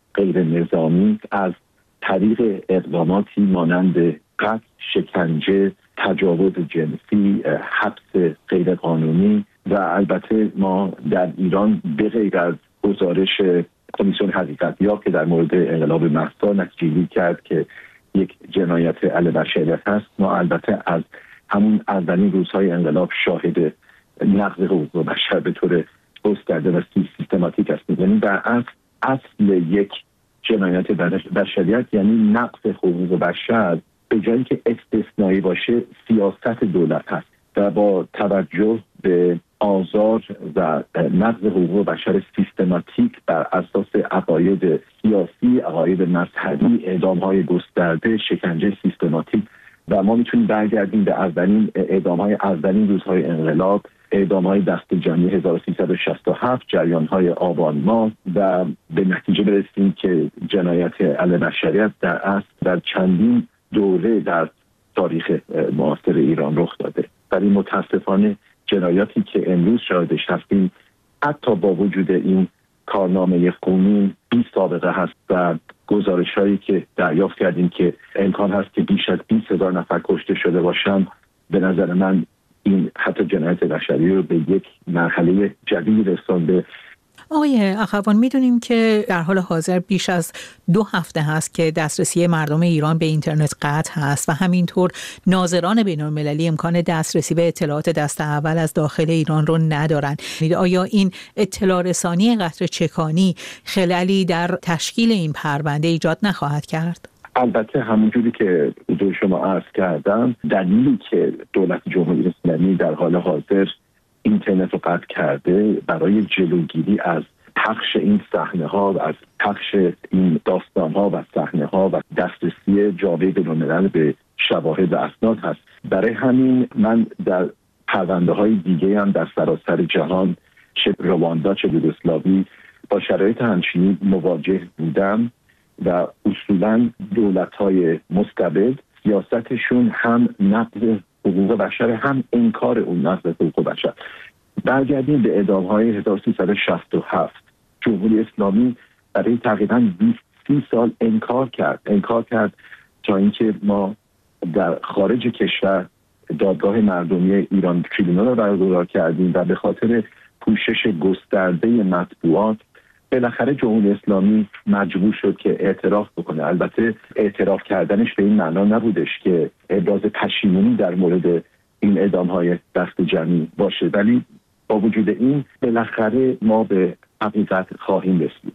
غیر نظامی از طریق اقداماتی مانند قتل، شکنجه، تجاوز جنسی، حبس غیر قانونی و البته ما در ایران به غیر از گزارش کمیسیون حقیقتیاب که در مورد انقلاب مهسا نتیجه‌گیری کرد که یک جنایت علیه بشریت هست، ما البته از همون اولین روزهای انقلاب شاهد نقض حقوق بشر به طور گسترده و سیستماتیک هستیم. یعنی در اصل اصل یک جنایت بشریت یعنی نقض حقوق بشر به جایی که استثنایی باشه سیاست دولت هست و با توجه به آزار و نقض حقوق بشر سیستماتیک بر اساس عقاید سیاسی، عقاید مذهبی، اعدام‌های گسترده، شکنجه سیستماتیک و ما میتونیم برگردیم به اولین اعدام‌های اولین روزهای انقلاب، اعدام‌های دست جمعی هزار و سیصد و شصت و هفت، جریان‌های آبان ماه و به نتیجه برسیم که جنایت علیه بشریت در اصل در چندین دوره در تاریخ معاصر ایران رخ داده. ولی متاسفانه جنایاتی که امروز شاهدش هستیم حتی با وجود این کارنامه خونین بی سابقه هست و گزارش هایی که دریافت کردیم که امکان هست که بیش از بیست هزار نفر کشته شده باشن، به نظر من این حتی جنایت بشری رو به یک مرحله جدید رسانده. آقای اخوان، میدونیم که در حال حاضر بیش از دو هفته هست که دسترسی مردم ایران به اینترنت قطع هست و همینطور ناظران بین المللی امکان دسترسی به اطلاعات دست اول از داخل ایران رو ندارن. آیا این اطلاع رسانی قطر چکانی خللی در تشکیل این پرونده ایجاد نخواهد کرد؟ البته همونجوری که دو شما عرض کردم، دلیلی که دولت جمهوری اسلامی در حال حاضر اینترنت رو قطع کرده برای جلوگیری از پخش این صحنه ها و از پخش این داستان ها و صحنه ها و دسترسی جامعه بین‌الملل به شواهد و اسناد هست. برای همین من در پرونده های دیگه هم در سراسر جهان، چه رواندا چه یوگسلاوی، با شرایط همچنین مواجه بودم و اصولا دولت های مستبد سیاستشون هم نقض حقوق بشر هم انکار اون نقض حقوق بشر. برگردیم به اعدام‌های هزار و سیصد و شصت و هفت. جمهوری اسلامی برای تقریباً بیست سی سال انکار کرد انکار کرد تا اینکه ما در خارج کشور دادگاه مردمی ایران تریبونال رو برگزار کردیم و به خاطر پوشش گسترده مطبوعات بالاخره جمهوری اسلامی مجبور شد که اعتراف بکنه. البته اعتراف کردنش به این معنا نبودش که ابراز پشیمونی در مورد این اعدام‌های دست جمعی باشه، ولی با وجود این بالاخره ما به حقیقت خواهیم رسید.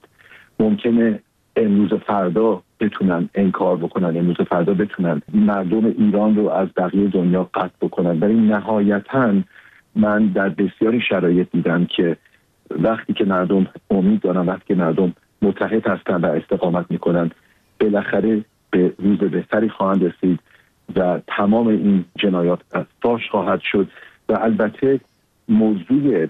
ممکنه امروز و فردا بتونن انکار بکنن، امروز و فردا بتونن مردم ایران رو از بقیه دنیا قطع بکنن، ولی نهایتاً من در بسیاری شرایط دیدم که وقتی که مردم امید دارن، وقتی که مردم متحد هستن و استقامت میکنن، بالاخره به روز بهتری خواهند رسید و تمام این جنایات فاش خواهد شد. و البته موضوع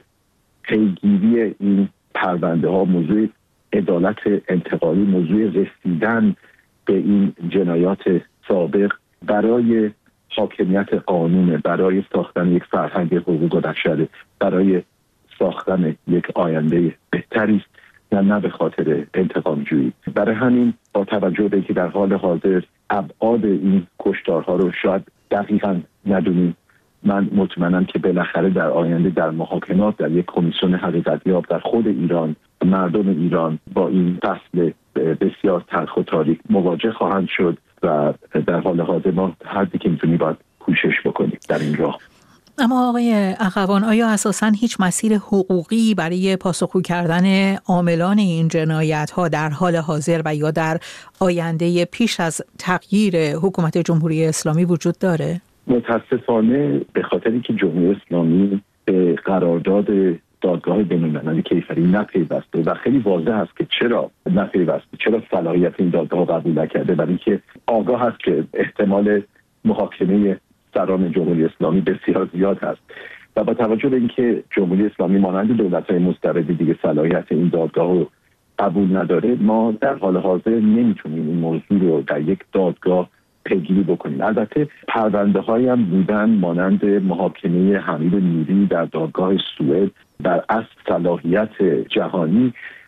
پیگیری این پرونده ها، موضوع عدالت انتقالی، موضوع رسیدن به این جنایات سابق برای حاکمیت قانون، برای ساختن یک فرهنگ حقوق بشر، برای ساختن یک آینده بهتری است و نه به خاطر انتقام جویی. برای همین با توجه به اینکه در حال حاضر ابعاد این کشتارها رو شاید دقیقاً ندونیم، من مطمئنم که بالاخره در آینده در محاکمات در یک کمیسیون حقیقتیاب در خود ایران، مردم ایران با این فصل بسیار تلخ و تاریک مواجه خواهند شد و در حال حاضر ما هر چی که میتونیم باید کوشش بکنیم در این راه. اما آقای اخوان، آیا اساساً هیچ مسیر حقوقی برای پاسخگو کردن عاملان این جنایت‌ها در حال حاضر و یا در آینده پیش از تغییر حکومت جمهوری اسلامی وجود داره؟ متاسفانه به خاطر اینکه جمهوری اسلامی به قرارداد دادگاه بین‌المللی کیفری نپیوسته و خیلی واضح است که چرا نپیوسته، چرا صلاحیت این دادگاه قبول نکرده، برای اینکه آگاه است که احتمال محاکمه سران جمهوری اسلامی بسیار زیاد هست و با توجه به اینکه جمهوری اسلامی مانند دولت‌های مستبد دیگه صلاحیت این دادگاه رو قبول نداره، ما در حال حاضر نمیتونیم این موضوع رو در یک دادگاه پیگیری بکنیم. البته پرونده هایی هم بودن مانند محاکمه حمید نوری در دادگاه سوئد بر اصل صلاحیت جهانی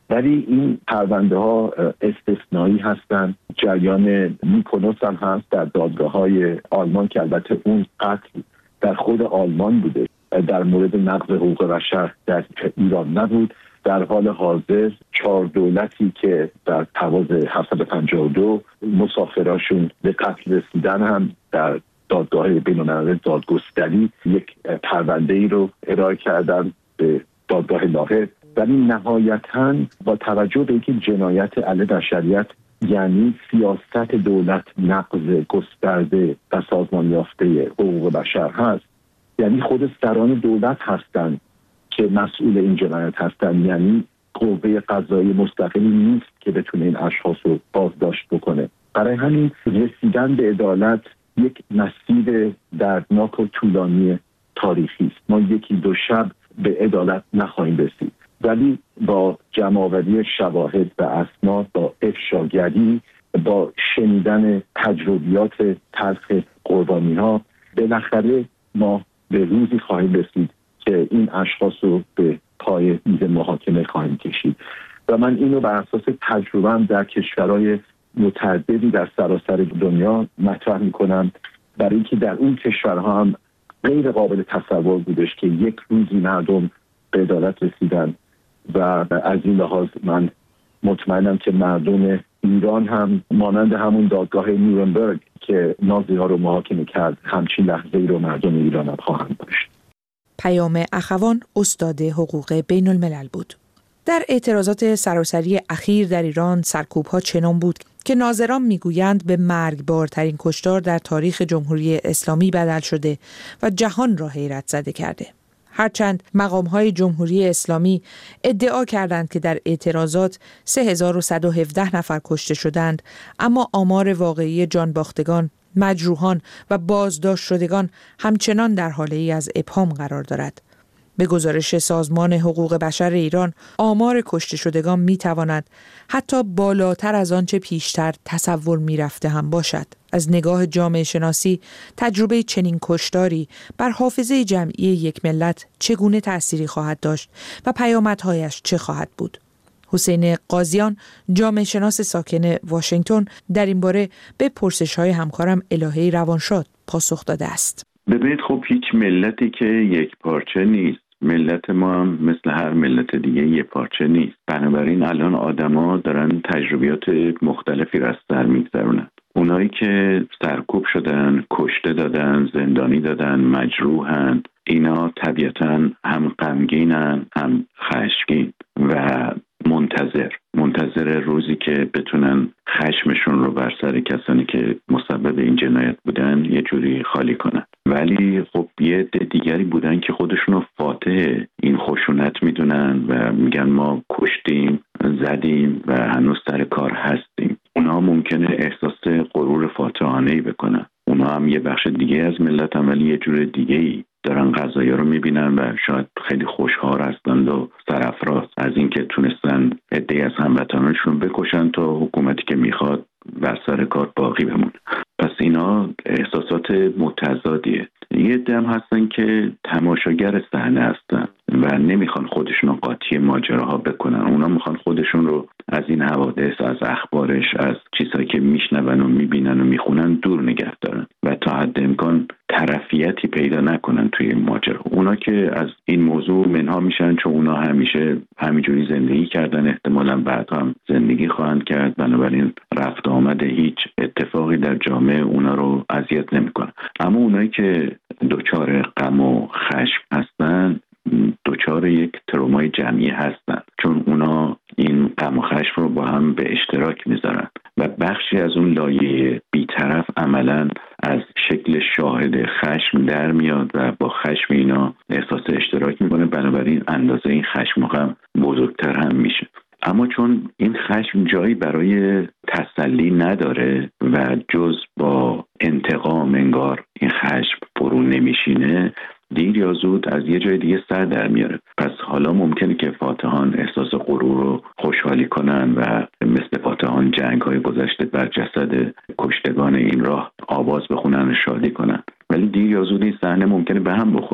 ولی این پرونده ها استثنایی هستند. جریان میکونوس هم هست در دادگاه های آلمان که البته اون قتل در خود آلمان بوده، در مورد نقض حقوق بشر در ایران نبود. در حال حاضر چهار دولتی که در تواز هفتصد و پنجاه و دو مسافراشون به قتل رسیدن هم در دادگاه بین‌المللی دادگستری یک پرونده ای رو ارائه کردن به دادگاه لاهه. ولی نهایتاً با توجه به اینکه جنایت علیه بشریت یعنی سیاست دولت نقض گسترده و سازمان یافته حقوق بشر هست، یعنی خود سران دولت هستند که مسئول این جنایت هستند، یعنی قوه قضایی مستقلی نیست که بتونه این اشخاص رو بازداشت بکنه. برای همین رسیدن به عدالت یک مسیر دردناک و طولانی تاریخی است. ما یکی دو شب به عدالت نخواهیم رسید، ولی با جمع‌آوری شواهد و اسناد، با افشاگری، با شنیدن تجربیات تلخ قربانی‌ها، بالاخره ما به روزی خواهیم رسید که این اشخاص رو به پای میز محاکمه خواهیم کشید. و من اینو بر اساس تجربه‌ام در کشورهای متعددی در سراسر دنیا مطرح می‌کنم، برای اینکه در اون کشورها هم غیر قابل تصور بودش که یک روزی مردم به عدالت رسیدن و از این لحاظ من مطمئنم که مردم ایران هم مانند همون دادگاه نیورنبرگ که نازی‌ها رو محاکمه کرد همچین لحظه‌ای رو مردم ایران هم خواهند داشت. پیام اخوان استاد حقوق بین الملل بود. در اعتراضات سراسری اخیر در ایران سرکوب‌ها چنان بود که ناظران میگویند به مرگبارترین کشتار در تاریخ جمهوری اسلامی بدل شده و جهان را حیرت زده کرده. هرچند مقام‌های جمهوری اسلامی ادعا کردند که در اعتراضات سه هزار و صد و هفده نفر کشته شدند، اما آمار واقعی جانباختگان، مجروحان و بازداشت شدگان همچنان در حاله‌ای از ابهام قرار دارد. به گزارش سازمان حقوق بشر ایران، آمار کشته شدگان می‌تواند حتی بالاتر از آنچه پیشتر تصور می‌رفته هم باشد. از نگاه جامعه شناسی، تجربه چنین کشتاری بر حافظه جمعی یک ملت چگونه تأثیری خواهد داشت و پیامدهایش چه خواهد بود؟ حسین قاضیان، جامعه شناس ساکن واشنگتن، در این باره به پرسش‌های همکارم الهه روانشاد پاسخ داده است. ببینید، خب هیچ ملتی که یک پارچه نیست. ملت ما هم مثل هر ملت دیگه یک پارچه نیست. بنابراین الان آدما دارن تجربیات مختلفی را از سر میگذرونن. اونایی که سرکوب شدن، کشته دادن، زندانی دادن، مجروحن، اینا طبیعتاً هم غمگینن هم خشمگین و منتظر منتظر روزی که بتونن خشمشون رو بر سر کسانی که مسبب این جنایت بودن یه جوری خالی کنن. ولی خب یه عده دیگری بودن که خودشون رو فاتح این خشونت میدونن و میگن ما کشتیم، زدیم و هنوز سر کار هستیم. اونا ممکنه احساس غرور فاتحانه‌ای بکنن. اونا هم یه بخش دیگه از ملت هم، ولی یه جور دیگه‌ای دارن قضایا رو میبینن و شاید خیلی خوشحال هستند و سرافراز از اینکه تونستن عده‌ای از هموطنانشون بکشن تا حکومتی که میخواد بر سر کار باقی بمونه. پس اینا احساسات متضادیه. یه عده هم هستن که تماشاگر صحنه هستن و نمیخوان خودشون رو قاطی ماجراها بکنن. اونا میخوان خودشون رو از این حوادث، از اخبارش، از چیزهایی که میشنون و میبینن و میخونن دور نگه دارن و تا حد امکان طرفیتی پیدا نکنن توی این ماجرا. اونا که از این موضوع منها میشن چون اونا همیشه همینجوری زندگی کردن، احتمالاً بعد هم زندگی خواهند کرد، بنابراین رفت آمد هیچ اتفاقی در جامعه اونا رو اذیت نمیکنه. اما اونایی که دچار غم و خشم هستن دچار یک ترومای جمعی هستن، چون اونا این غم و خشم رو با هم به اشتراک میذارن و بخشی از اون لایه بی‌طرف عملاً از شکل شاهد خشم در میاد و با خشم اینا احساس اشتراک میکنه، بنابراین اندازه این خشم و غم بزرگتر هم میشه. اما چون این خشم جایی برای تسلی نداره و جز با انتقام انگار این خشم فرو نمیشینه، دیر یا زود از یه جای دیگه سر در میاره. پس حالا ممکنه که فاتحان احساس غرور رو خوشحالی کنن و مثل فاتحان جنگ های گذشته بر جسد کشتگان این راه آواز بخونن و شادی کنن، ولی دیر یا زود این صحنه ممکنه به هم بخوره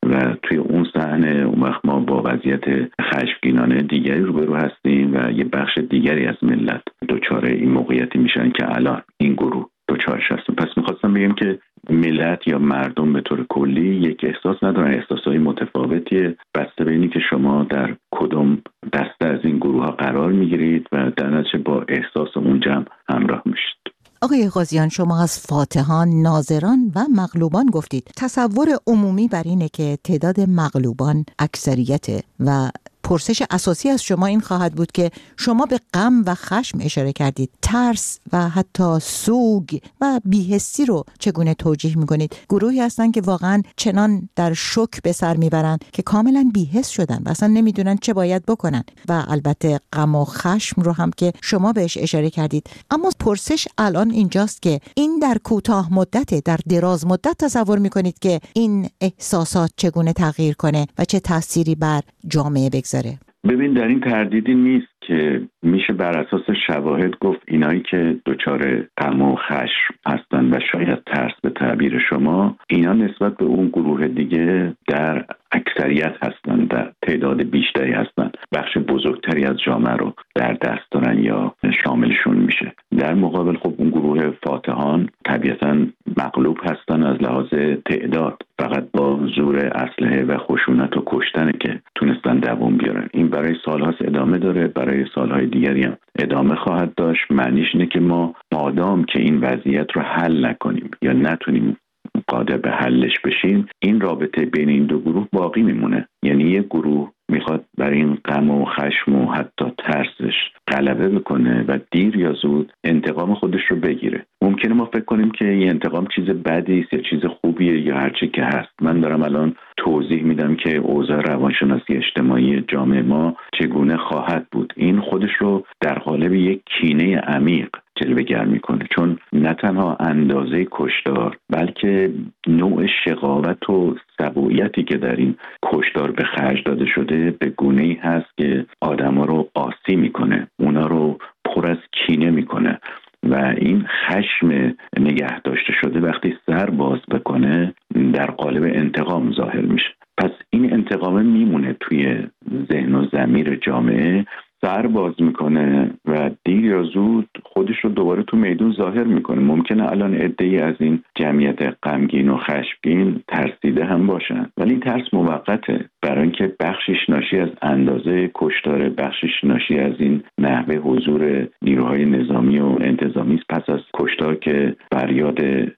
و توی اون صحنه اون وقت ما با وضعیت خشمگینانه دیگری روبرو هستیم و یه بخش دیگری از ملت دچار این موقعیتی میشن که الان این گروه دچارش هستن. پس میخواستم بگم که ملت یا مردم به طور کلی یک احساس ندارن، احساسهای متفاوتیه بسته به اینی که شما در کدوم دسته از این گروه ها قرار میگیرید و در نتیجه با احساس اون جمع همراه میشید. آقای غازیان، شما از فاتحان، ناظران و مغلوبان گفتید. تصور عمومی بر اینه که تعداد مغلوبان اکثریته و پرسش اساسی از شما این خواهد بود که شما به غم و خشم اشاره کردید. ترس و حتی سوگ و بی‌حسی رو چگونه توجیه می‌کنید؟ گروهی هستن که واقعا چنان در شوک به سر میبرن که کاملا بی‌حس شدن و اصلا نمیدونن چه باید بکنن و البته غم و خشم رو هم که شما بهش اشاره کردید. اما پرسش الان اینجاست که این در کوتاه مدت، در دراز مدت تصور می‌کنید که این احساسات چگونه تغییر کنه و چه تأثیری بر جامعه بگذاره؟ ببین، در این تردیدی نیست که میشه بر اساس شواهد گفت اینایی که دچار غم و خشم هستن و شاید ترس به تعبیر شما، اینا نسبت به اون گروه دیگه در اکثریت هستن، در تعداد بیشتری هستن، بخش بزرگتری از جامعه رو در دست دارن یا شاملشون میشه. در مقابل خب اون گروه فاتحان طبیعتاً مغلوب هستن از لحاظ تعداد، فقط با زور اسلحه و خشونت و کشتن که تونستن دوام بیارن. این برای سالهاست ادامه داره، برای سالهای دیگری هم ادامه خواهد داشت. معنیش اینه که ما مادام که این وضعیت رو حل نکنیم یا نتونیم قادر به حلش بشیم، این رابطه بین این دو گروه باقی میمونه. یعنی یک گروه میخواد برای این غم و خشم و حتی ترسش غلبه بکنه و دیر یا زود انتقام خودش رو بگیره. ممکنه ما فکر کنیم که این انتقام چیز بدی است یا چیز خوبیه یا هر چی که هست. من دارم الان توضیح میدم که اوضاع روانشناسی اجتماعی جامعه ما چگونه خواهد بود. این خودش رو در قالب یک کینه عمیق جلوه‌گر میکنه، چون نه تنها اندازه کشتار بلکه نوع شقاوت و سبویتی که در این کشتار به خرج داده شده به گونه‌ای هست که آدما رو قاسی میکنه، اونا رو پر از کینه میکنه و این خشم نگه داشته شده وقتی سر باز بکنه در قالب انتقام ظاهر میشه. پس این انتقام میمونه توی ذهن و ضمیر جامعه، سر باز میکنه و دیر یا زود خودش رو دوباره تو میدون ظاهر میکنه. ممکنه الان عده‌ای از این جمعیت غمگین و خشمگین ترسیده هم باشن، ولی این ترس موقته، برای اینکه بخشش ناشی از اندازه کشتار، بخشش ناشی از این نحوه حضور نیروهای نظامی و انتظامی است پس از کشتار که فریاد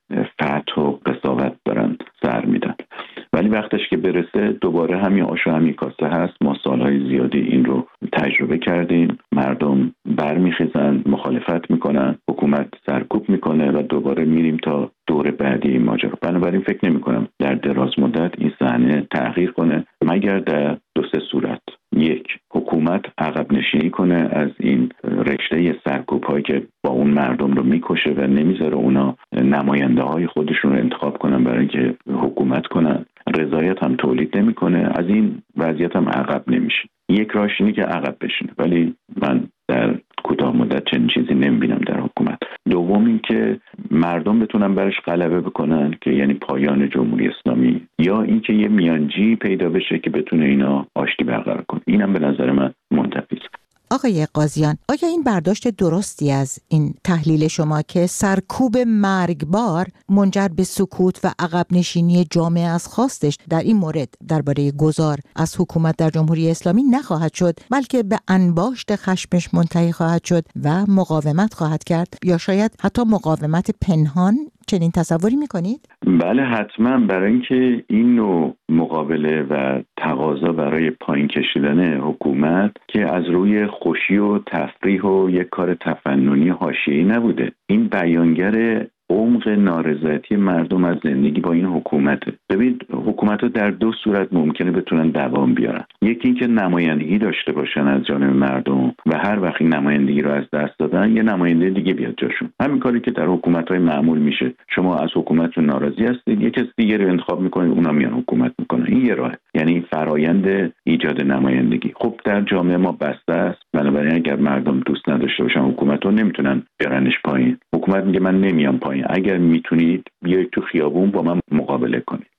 فتح و قساوت دارن سر میدن. ولی وقتش که برسه دوباره همین آش و همین کاسه هست. ما سالهای زیادی این رو تجربه کردیم. مردم برمیخیزن، مخالفت میکنن، حکومت سرکوب میکنه و دوباره میریم تا دور بعدی این ماجرا. بنابراین فکر نمیکنم در دراز مدت این صحنه تغییر کنه، مگر در دو سه صورت. یک، حکومت عقب نشینی کنه از این رشته سرکوب هایی که با اون مردم رو میکشه و نمیذاره اونا نماینده های خودشون رو انتخاب کنن برای اینکه حکومت کنن. رضایت هم تولید نمیکنه، از این وضعیت هم عقب نمیشه. یک راهش اینه که عقب بشینه، ولی من در کوتاه مدت چنین چیزی نمیبینم در حکومت. دوم این که مردم بتونن برش غلبه بکنن که یعنی پایان جمهوری اسلامی، یا اینکه یه میانجی پیدا بشه که بتونه اینا آشتی برقرار کنه. اینم به نظر من منتفی است. آقای غازیان، آیا این برداشت درستی از این تحلیل شما که سرکوب مرگبار منجر به سکوت و عقب نشینی جامعه از خواستش در این مورد درباره گذار از حکومت در جمهوری اسلامی نخواهد شد، بلکه به انباشت خشمش منتهی خواهد شد و مقاومت خواهد کرد، یا شاید حتی مقاومت پنهان؟ چنین تصوری میکنید؟ بله حتما. برای اینکه این نوع مقابله و تقاضا برای پایین کشیدن حکومت که از روی خوشی و تفریح و یک کار تفننی حاشیه‌ای نبوده، این بیانگر عمق نارضایتی مردم از زندگی با این حکومته. ببینید حکومت‌ها در دو صورت ممکنه بتونن دوام بیارن. یکی اینکه نمایندگی داشته باشن از جانب مردم و هر وقت این نمایندگی رو از دست دادن یه نماینده دیگه بیاد جاشون. همین کاری که در حکومت‌های معمول میشه. شما از حکومتتون ناراضی هستید، یک کس دیگه رو انتخاب میکنید، اونا میان حکومت میکنن. این یه راه، یعنی فرایند ایجاد نمایندگی. خب در جامعه ما بسته است، بنابراین اگر مردم دوست نداشته باشن حکومت رو نمیتونن بیارنش پایین. حکومت میگه من نمیام پایین، اگر میتونید بیایید تو خیابون با من مقابله کنید.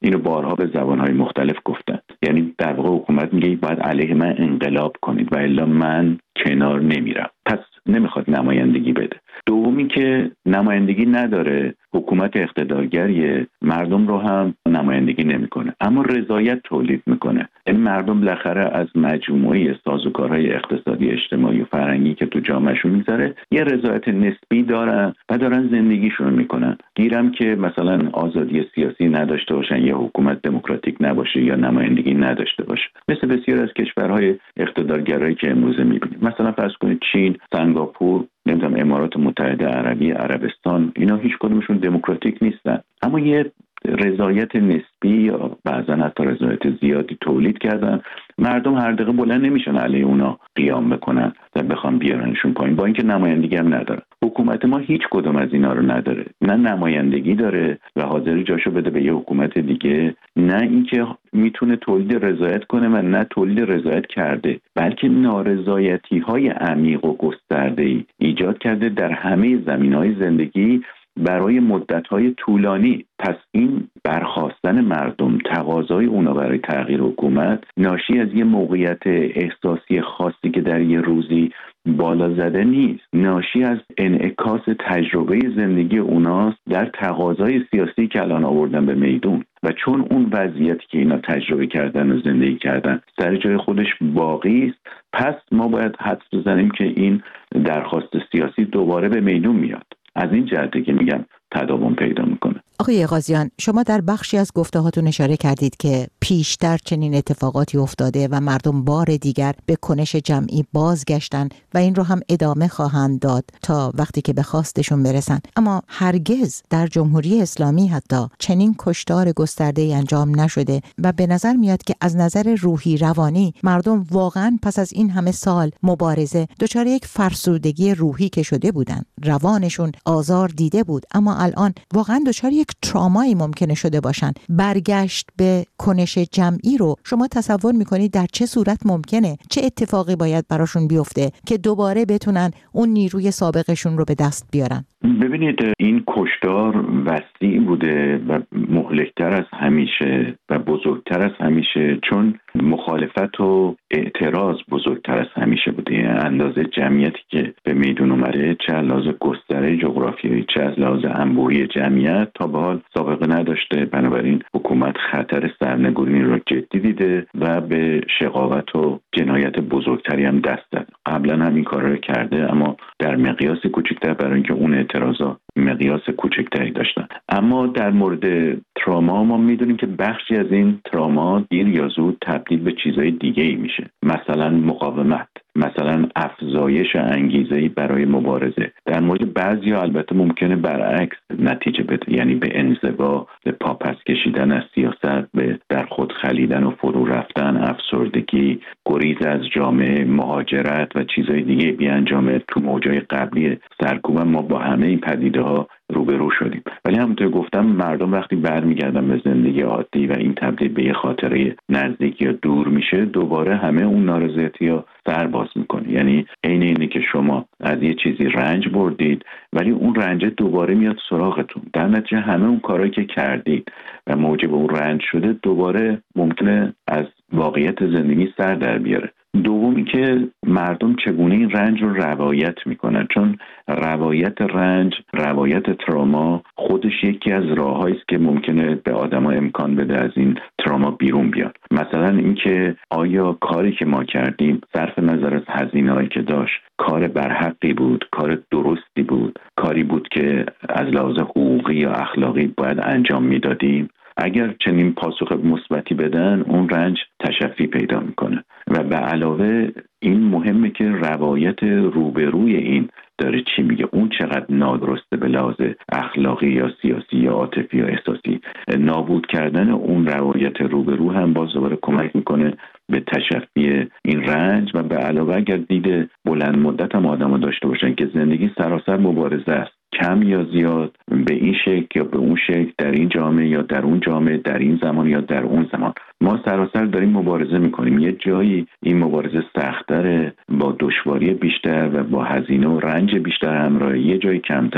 اینو بارها به زبانهای مختلف گفتن. یعنی در واقع حکومت میگه باید علیه من انقلاب کنید و الا من کنار نمیرم، پس نمیخواد نمایندگی بده. دومی که نمایندگی نداره، حکومت اقتدارگریه، مردم رو هم نمایندگی نمیکنه اما رضایت تولید میکنه. یعنی مردم بالاخره از مجموعه سازوکارهای اقتصادی، اجتماعی و فرهنگی که تو جامعهشون میذاره یه رضایت نسبی دارن و دارن زندگیشون میکنن. گیرم که مثلا آزادی سیاسی نداشته باشن یا حکومت دموکراتیک نباشه یا نمایندگی نداشته باشه، مثل بسیار از کشورهای اقتدارگرایی که امروزه میبینیم. مثلا فرض کنید چین، سنگاپور، نمیدونم امارات متحده عربی، عربستان، اینا هیچ کدومشون دموکراتیک نیستن اما یه رضایت نسبی یا بعضا حتی رضایت زیادی تولید کردن. مردم هر دقیقه بلند نمیشن علیه اونا قیام بکنن و بخوام بیارنشون پایین، با اینکه نمایندگی هم نداره. حکومت ما هیچ کدوم از اینا رو نداره، نه نمایندگی داره و حاضر جاشو بده به یه حکومت دیگه، نه اینکه میتونه تولید رضایت کنه و نه تولید رضایت کرده، بلکه نارضایتی‌های عمیق و گسترده‌ای ایجاد کرده در همه زمینه‌های زندگی برای مدت‌های طولانی. پس این برخاستن مردم، تقاضای اونا برای تغییر حکومت ناشی از یه موقعیت احساسی خاصی که در یه روزی بالا زده نیست، ناشی از انعکاس تجربه زندگی اوناست در تقاضای سیاسی که الان آوردن به میدون. و چون اون وضعیتی که اینا تجربه کردن و زندگی کردن سر جای خودش باقی است، پس ما باید حدس بزنیم که این درخواست سیاسی دوباره به میدون میاد. از این جهته که میگم تداوم پیدا میکنه. آقای غازیان، شما در بخشی از گفته هاتون اشاره کردید که پیشتر چنین اتفاقاتی افتاده و مردم بار دیگر به کنش جمعی بازگشتن و این رو هم ادامه خواهند داد تا وقتی که به خواستشون برسن. اما هرگز در جمهوری اسلامی حتی چنین کشتار گسترده‌ای انجام نشده و به نظر میاد که از نظر روحی روانی مردم واقعا پس از این همه سال مبارزه دچار یک فرسودگی روحی که شده بودن. روانشون آزار دیده بود اما الان واقعا دچار یک ترامایی ممکنه شده باشن. برگشت به کنش جمعی رو شما تصور میکنید در چه صورت ممکنه؟ چه اتفاقی باید براشون بیفته که دوباره بتونن اون نیروی سابقشون رو به دست بیارن؟ ببینید، این کشتار وسیع بوده و مهلکتر از همیشه و بزرگتر از همیشه، چون مخالفت و اعتراض بزرگتر از همیشه بوده. اندازه جمعیتی که به میدون اومده، چه از لحاظ گستره جغرافیایی چه از لحاظ انبوهی جمعیت، تا به حال سابقه نداشته. بنابراین حکومت خطر سرنگونی رو جدی دیده و به شقاوت و جنایت بزرگتری هم دست زد. قبلا هم این کار رو کرده اما در مقیاس کوچکتر، برای اینکه اون اعتراضا مقیاس کوچکتری داشتن. اما در مورد تراما ما میدونیم که بخشی از این تراما دیر یا زود تبدیل به چیزهای دیگه ای میشه، مثلا مقاومت، مثلا افزایش انگیزه‌ای برای مبارزه. در مورد بعضیا البته ممکنه برعکس نتیجه بده، یعنی به انزوا، به پاپس کشیدن از سیاست، به در خود خلیدن و فرو رفتن، افسردگی، گریز از جامعه، مهاجرت و چیزهای دیگه بیانجامه. تو موجای قبلی سرکوب ما با همه این پدیده ها روبرو شدیم. ولی همونطور گفتم مردم وقتی برمیگردن به زندگی عادی و این تبدیل به یه خاطره نزدیک یا دور میشه، دوباره همه اون نارضایتی‌ها سر باز میکنه. یعنی عین اینه که شما از یه چیزی رنج بردید ولی اون رنج دوباره میاد سراغتون. در نتیجه همه اون کارهایی که کردید و موجب اون رنج شده دوباره ممکنه از واقعیت زندگی سر در بیاره. دومی که مردم چگونه این رنج رو روایت میکنن، چون روایت رنج، روایت تراما خودش یکی از راههایی است که ممکنه به آدما امکان بده از این تراما بیرون بیان. مثلا اینکه آیا کاری که ما کردیم صرف نظر از هزینه‌ای که داشت کار برحقی بود، کار درستی بود، کاری بود که از لحاظ حقوقی یا اخلاقی باید انجام میدادیم؟ اگر چنین پاسخ مثبتی بدن، اون رنج تشفی پیدا میکنه. و به علاوه این مهمه که روایت روبروی این داره چی میگه، اون چقدر نادرسته به لحاظ اخلاقی یا سیاسی یا عاطفی یا احساسی. نابود کردن اون روایت روبرو هم باز دوباره کمک میکنه به تشفی این رنج. و به علاوه اگر دید بلند مدت هم آدم داشته باشن که زندگی سراسر مبارزه است، کم یا زیاد، به این شکل یا به اون شکل، در این جامعه یا در اون جامعه، در این زمان یا در اون زمان، ما سراسر داریم مبارزه میکنیم. یه جایی این مبارزه سخت‌تره، با دشواری بیشتر و با هزینه و رنج بیشتر همراه، یه جایی کمتر.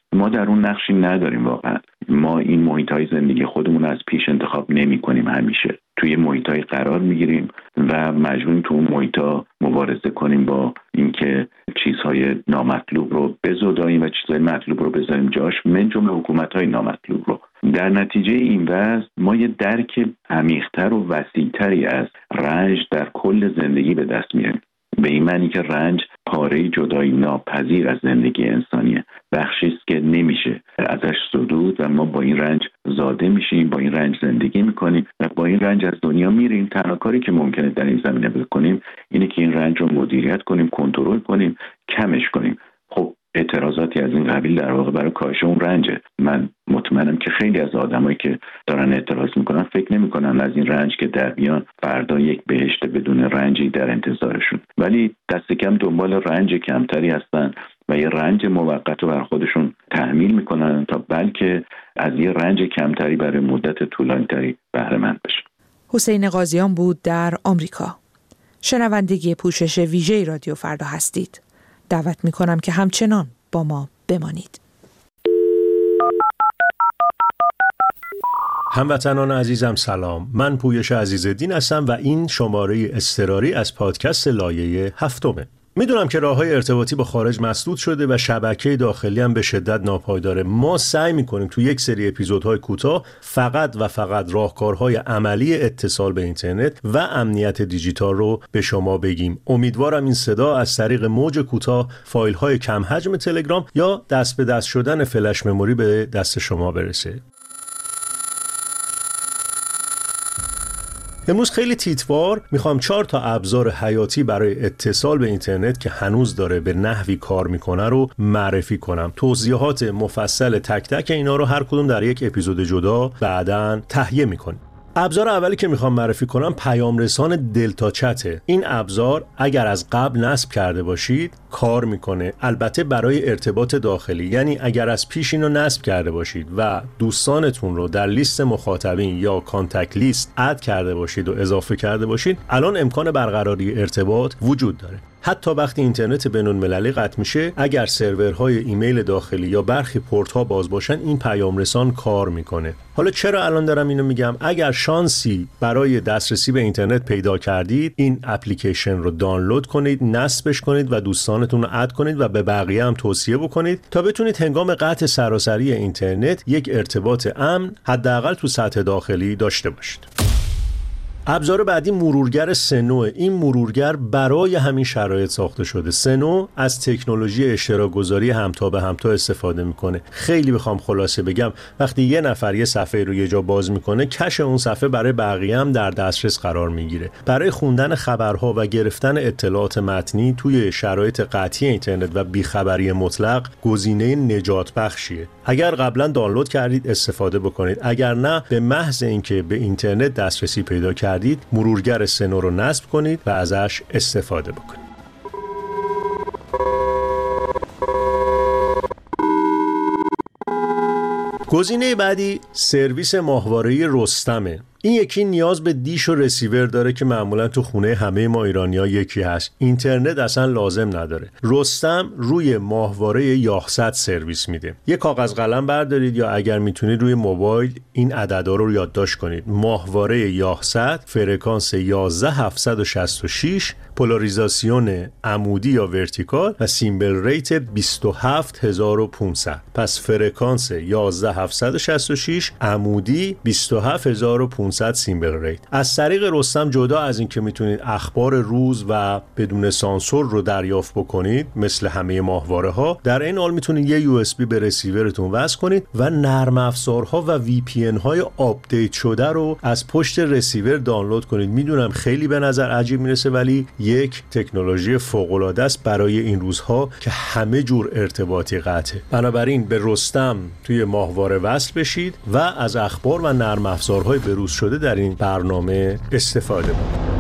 ما در اون نقشی نداریم. واقعا ما این محیط‌های زندگی خودمون از پیش انتخاب نمی‌کنیم، همیشه توی محیط‌های قرار می‌گیریم و مجبوریم تو اون محیط‌ها مبارزه کنیم با اینکه چیزهای نامطلوب رو بزداییم و چیزهای مطلوب رو بذاریم جاش، من جمله حکومت‌های نامطلوب رو. در نتیجه این وضع ما یه درک عمیق‌تر و وسیع‌تری از رنج در کل زندگی به دست میاریم، به این معنی که رنج پاره جدایی ناپذیر از زندگی انسانیه، بخشی است که نمیشه ازش صدود و ما با این رنج زاده میشیم، با این رنج زندگی میکنیم و با این رنج از دنیا میریم. تنها کاری که ممکنه در این زمینه بکنیم اینه که این رنج رو مدیریت کنیم، کنترل کنیم، کمش کنیم. خب اعتراضاتی از این قبیل در واقع برای کاهش اون رنجه. من مطمئنم که خیلی از آدمایی که دارن اعتراض میکنن فکر نمیکنن از این رنج که در بیان فردا یک بهشت بدون رنجی در انتظارشون، ولی دست کم دنبال رنج کمتری هستن و یه رنج موقت رو بر خودشون تحمیل میکنن تا بلکه از یه رنج کمتری برای مدت طولانی‌تری بهره مند بشن. حسین قاضیان بود در آمریکا. شنوندگی پوشش ویژه رادیو فردا هستید. دعوت میکنم که همچنان با ما بمانید. هموطنان عزیزم سلام، من پویش عزیزالدین هستم و این شماره اضطراری از پادکست لایه هفتمه. میدونم که راه‌های ارتباطی با خارج مسدود شده و شبکه داخلی هم به شدت ناپایداره. ما سعی می‌کنیم تو یک سری اپیزودهای کوتاه فقط و فقط راهکارهای عملی اتصال به اینترنت و امنیت دیجیتال رو به شما بگیم. امیدوارم این صدا از طریق موج کوتاه، فایل‌های کم حجم تلگرام یا دست به دست شدن فلش مموری به دست شما برسه. امروز خیلی تیتوار میخوام چهار تا ابزار حیاتی برای اتصال به اینترنت که هنوز داره به نحوی کار میکنه رو معرفی کنم. توضیحات مفصل تک تک اینا رو هر کدوم در یک اپیزود جدا بعداً تهیه میکنیم. ابزار اولی که میخوام معرفی کنم پیام رسان دلتا چته. این ابزار اگر از قبل نصب کرده باشید کار میکنه، البته برای ارتباط داخلی، یعنی اگر از پیش اینو نصب کرده باشید و دوستانتون رو در لیست مخاطبین یا کانتکت لیست اد کرده باشید و اضافه کرده باشید، الان امکان برقراری ارتباط وجود داره. حتی وقتی اینترنت بین‌المللی قطع میشه، اگر سرورهای ایمیل داخلی یا برخی پورت‌ها باز باشن، این پیام رسان کار میکنه. حالا چرا الان دارم اینو میگم؟ اگر شانسی برای دسترسی به اینترنت پیدا کردید، این اپلیکیشن رو دانلود کنید، نصبش کنید و دوستانتون رو اد کنید و به بقیه هم توصیه بکنید تا بتونید هنگام قطع سراسری اینترنت یک ارتباط امن حداقل تو سطح داخلی داشته باشید. ابزار بعدی مرورگر سنو. این مرورگر برای همین شرایط ساخته شده. سنو از تکنولوژی اشتراک گذاری همتا به همتا استفاده میکنه. خیلی بخوام خلاصه بگم، وقتی یه نفر یه صفحه رو یه جا باز میکنه، کش اون صفحه برای بقیه هم در دسترس قرار میگیره. برای خوندن خبرها و گرفتن اطلاعات متنی توی شرایط قطعی اینترنت و بیخبری مطلق گزینه نجات بخشیه. اگر قبلا دانلود کردید استفاده بکنید، اگر نه به محض اینکه به اینترنت دسترسی پیدا کردید مرورگر سنو رو نصب کنید و ازش استفاده بکنید. گزینه بعدی سرویس ماهواره‌ای رستمه. این یکی نیاز به دیش و رسیور داره که معمولا تو خونه همه ما ایرانی‌ها یکی هست. اینترنت اصلا لازم نداره. رستم روی ماهواره یاهصد سرویس میده. یه کاغذ قلم بردارید یا اگر میتونید روی موبایل این عددا رو یادداشت کنید. ماهواره یاهصد، فرکانس یازده هزار هفتصد و شصت و شش، پولاریزاسیون عمودی یا ورتیکال و سیمبل ریت بیست و هفت هزار و پانصد. پس فرکانس یازده هزار هفتصد و شصت و شش، عمودی بیست و هفت هزار و پانصد سیمبل ریت. از طریق رستم جدا از این که میتونید اخبار روز و بدون سانسور رو دریافت بکنید مثل همه ماهواره ها، در این حال میتونید یه یو اس بی به رسیورتون وصل کنید و نرم افزارها و وی پی ان های آپدیت شده رو از پشت رسیور دانلود کنید. میدونم خیلی به نظر عجیب میرسه، ولی یک تکنولوژی فوق العاده است برای این روزها که همه جور ارتباطی قطعه. بنابراین به رستم توی ماهواره وصل بشید و از اخبار و نرم افزارهای بروز شده در این برنامه استفاده کنید.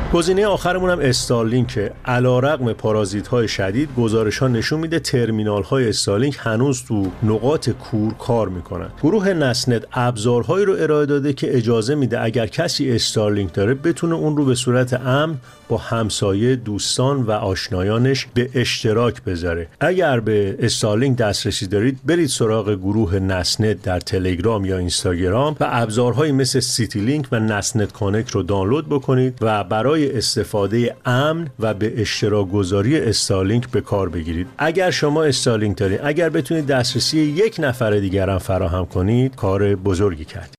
گزینه آخرمون هم استارلینک. علیرغم پارازیت‌های شدید، گزارش‌ها نشون میده ترمینال‌های استارلینک هنوز تو نقاط کور کار میکنن. گروه نسنت ابزارهایی رو ارائه داده که اجازه میده اگر کسی استارلینک داره بتونه اون رو به صورت امن با همسایه، دوستان و آشنایانش به اشتراک بذاره. اگر به استارلینک دسترسی دارید برید سراغ گروه نسنت در تلگرام یا اینستاگرام و ابزارهایی مثل سیتی لینک و نسنت کانکت رو دانلود بکنید و برای استفاده امن و به اشتراک گذاری استارلینک به کار بگیرید. اگر شما استارلینک دارید، اگر بتونید دسترسی یک نفر دیگر هم فراهم کنید، کار بزرگی کرد.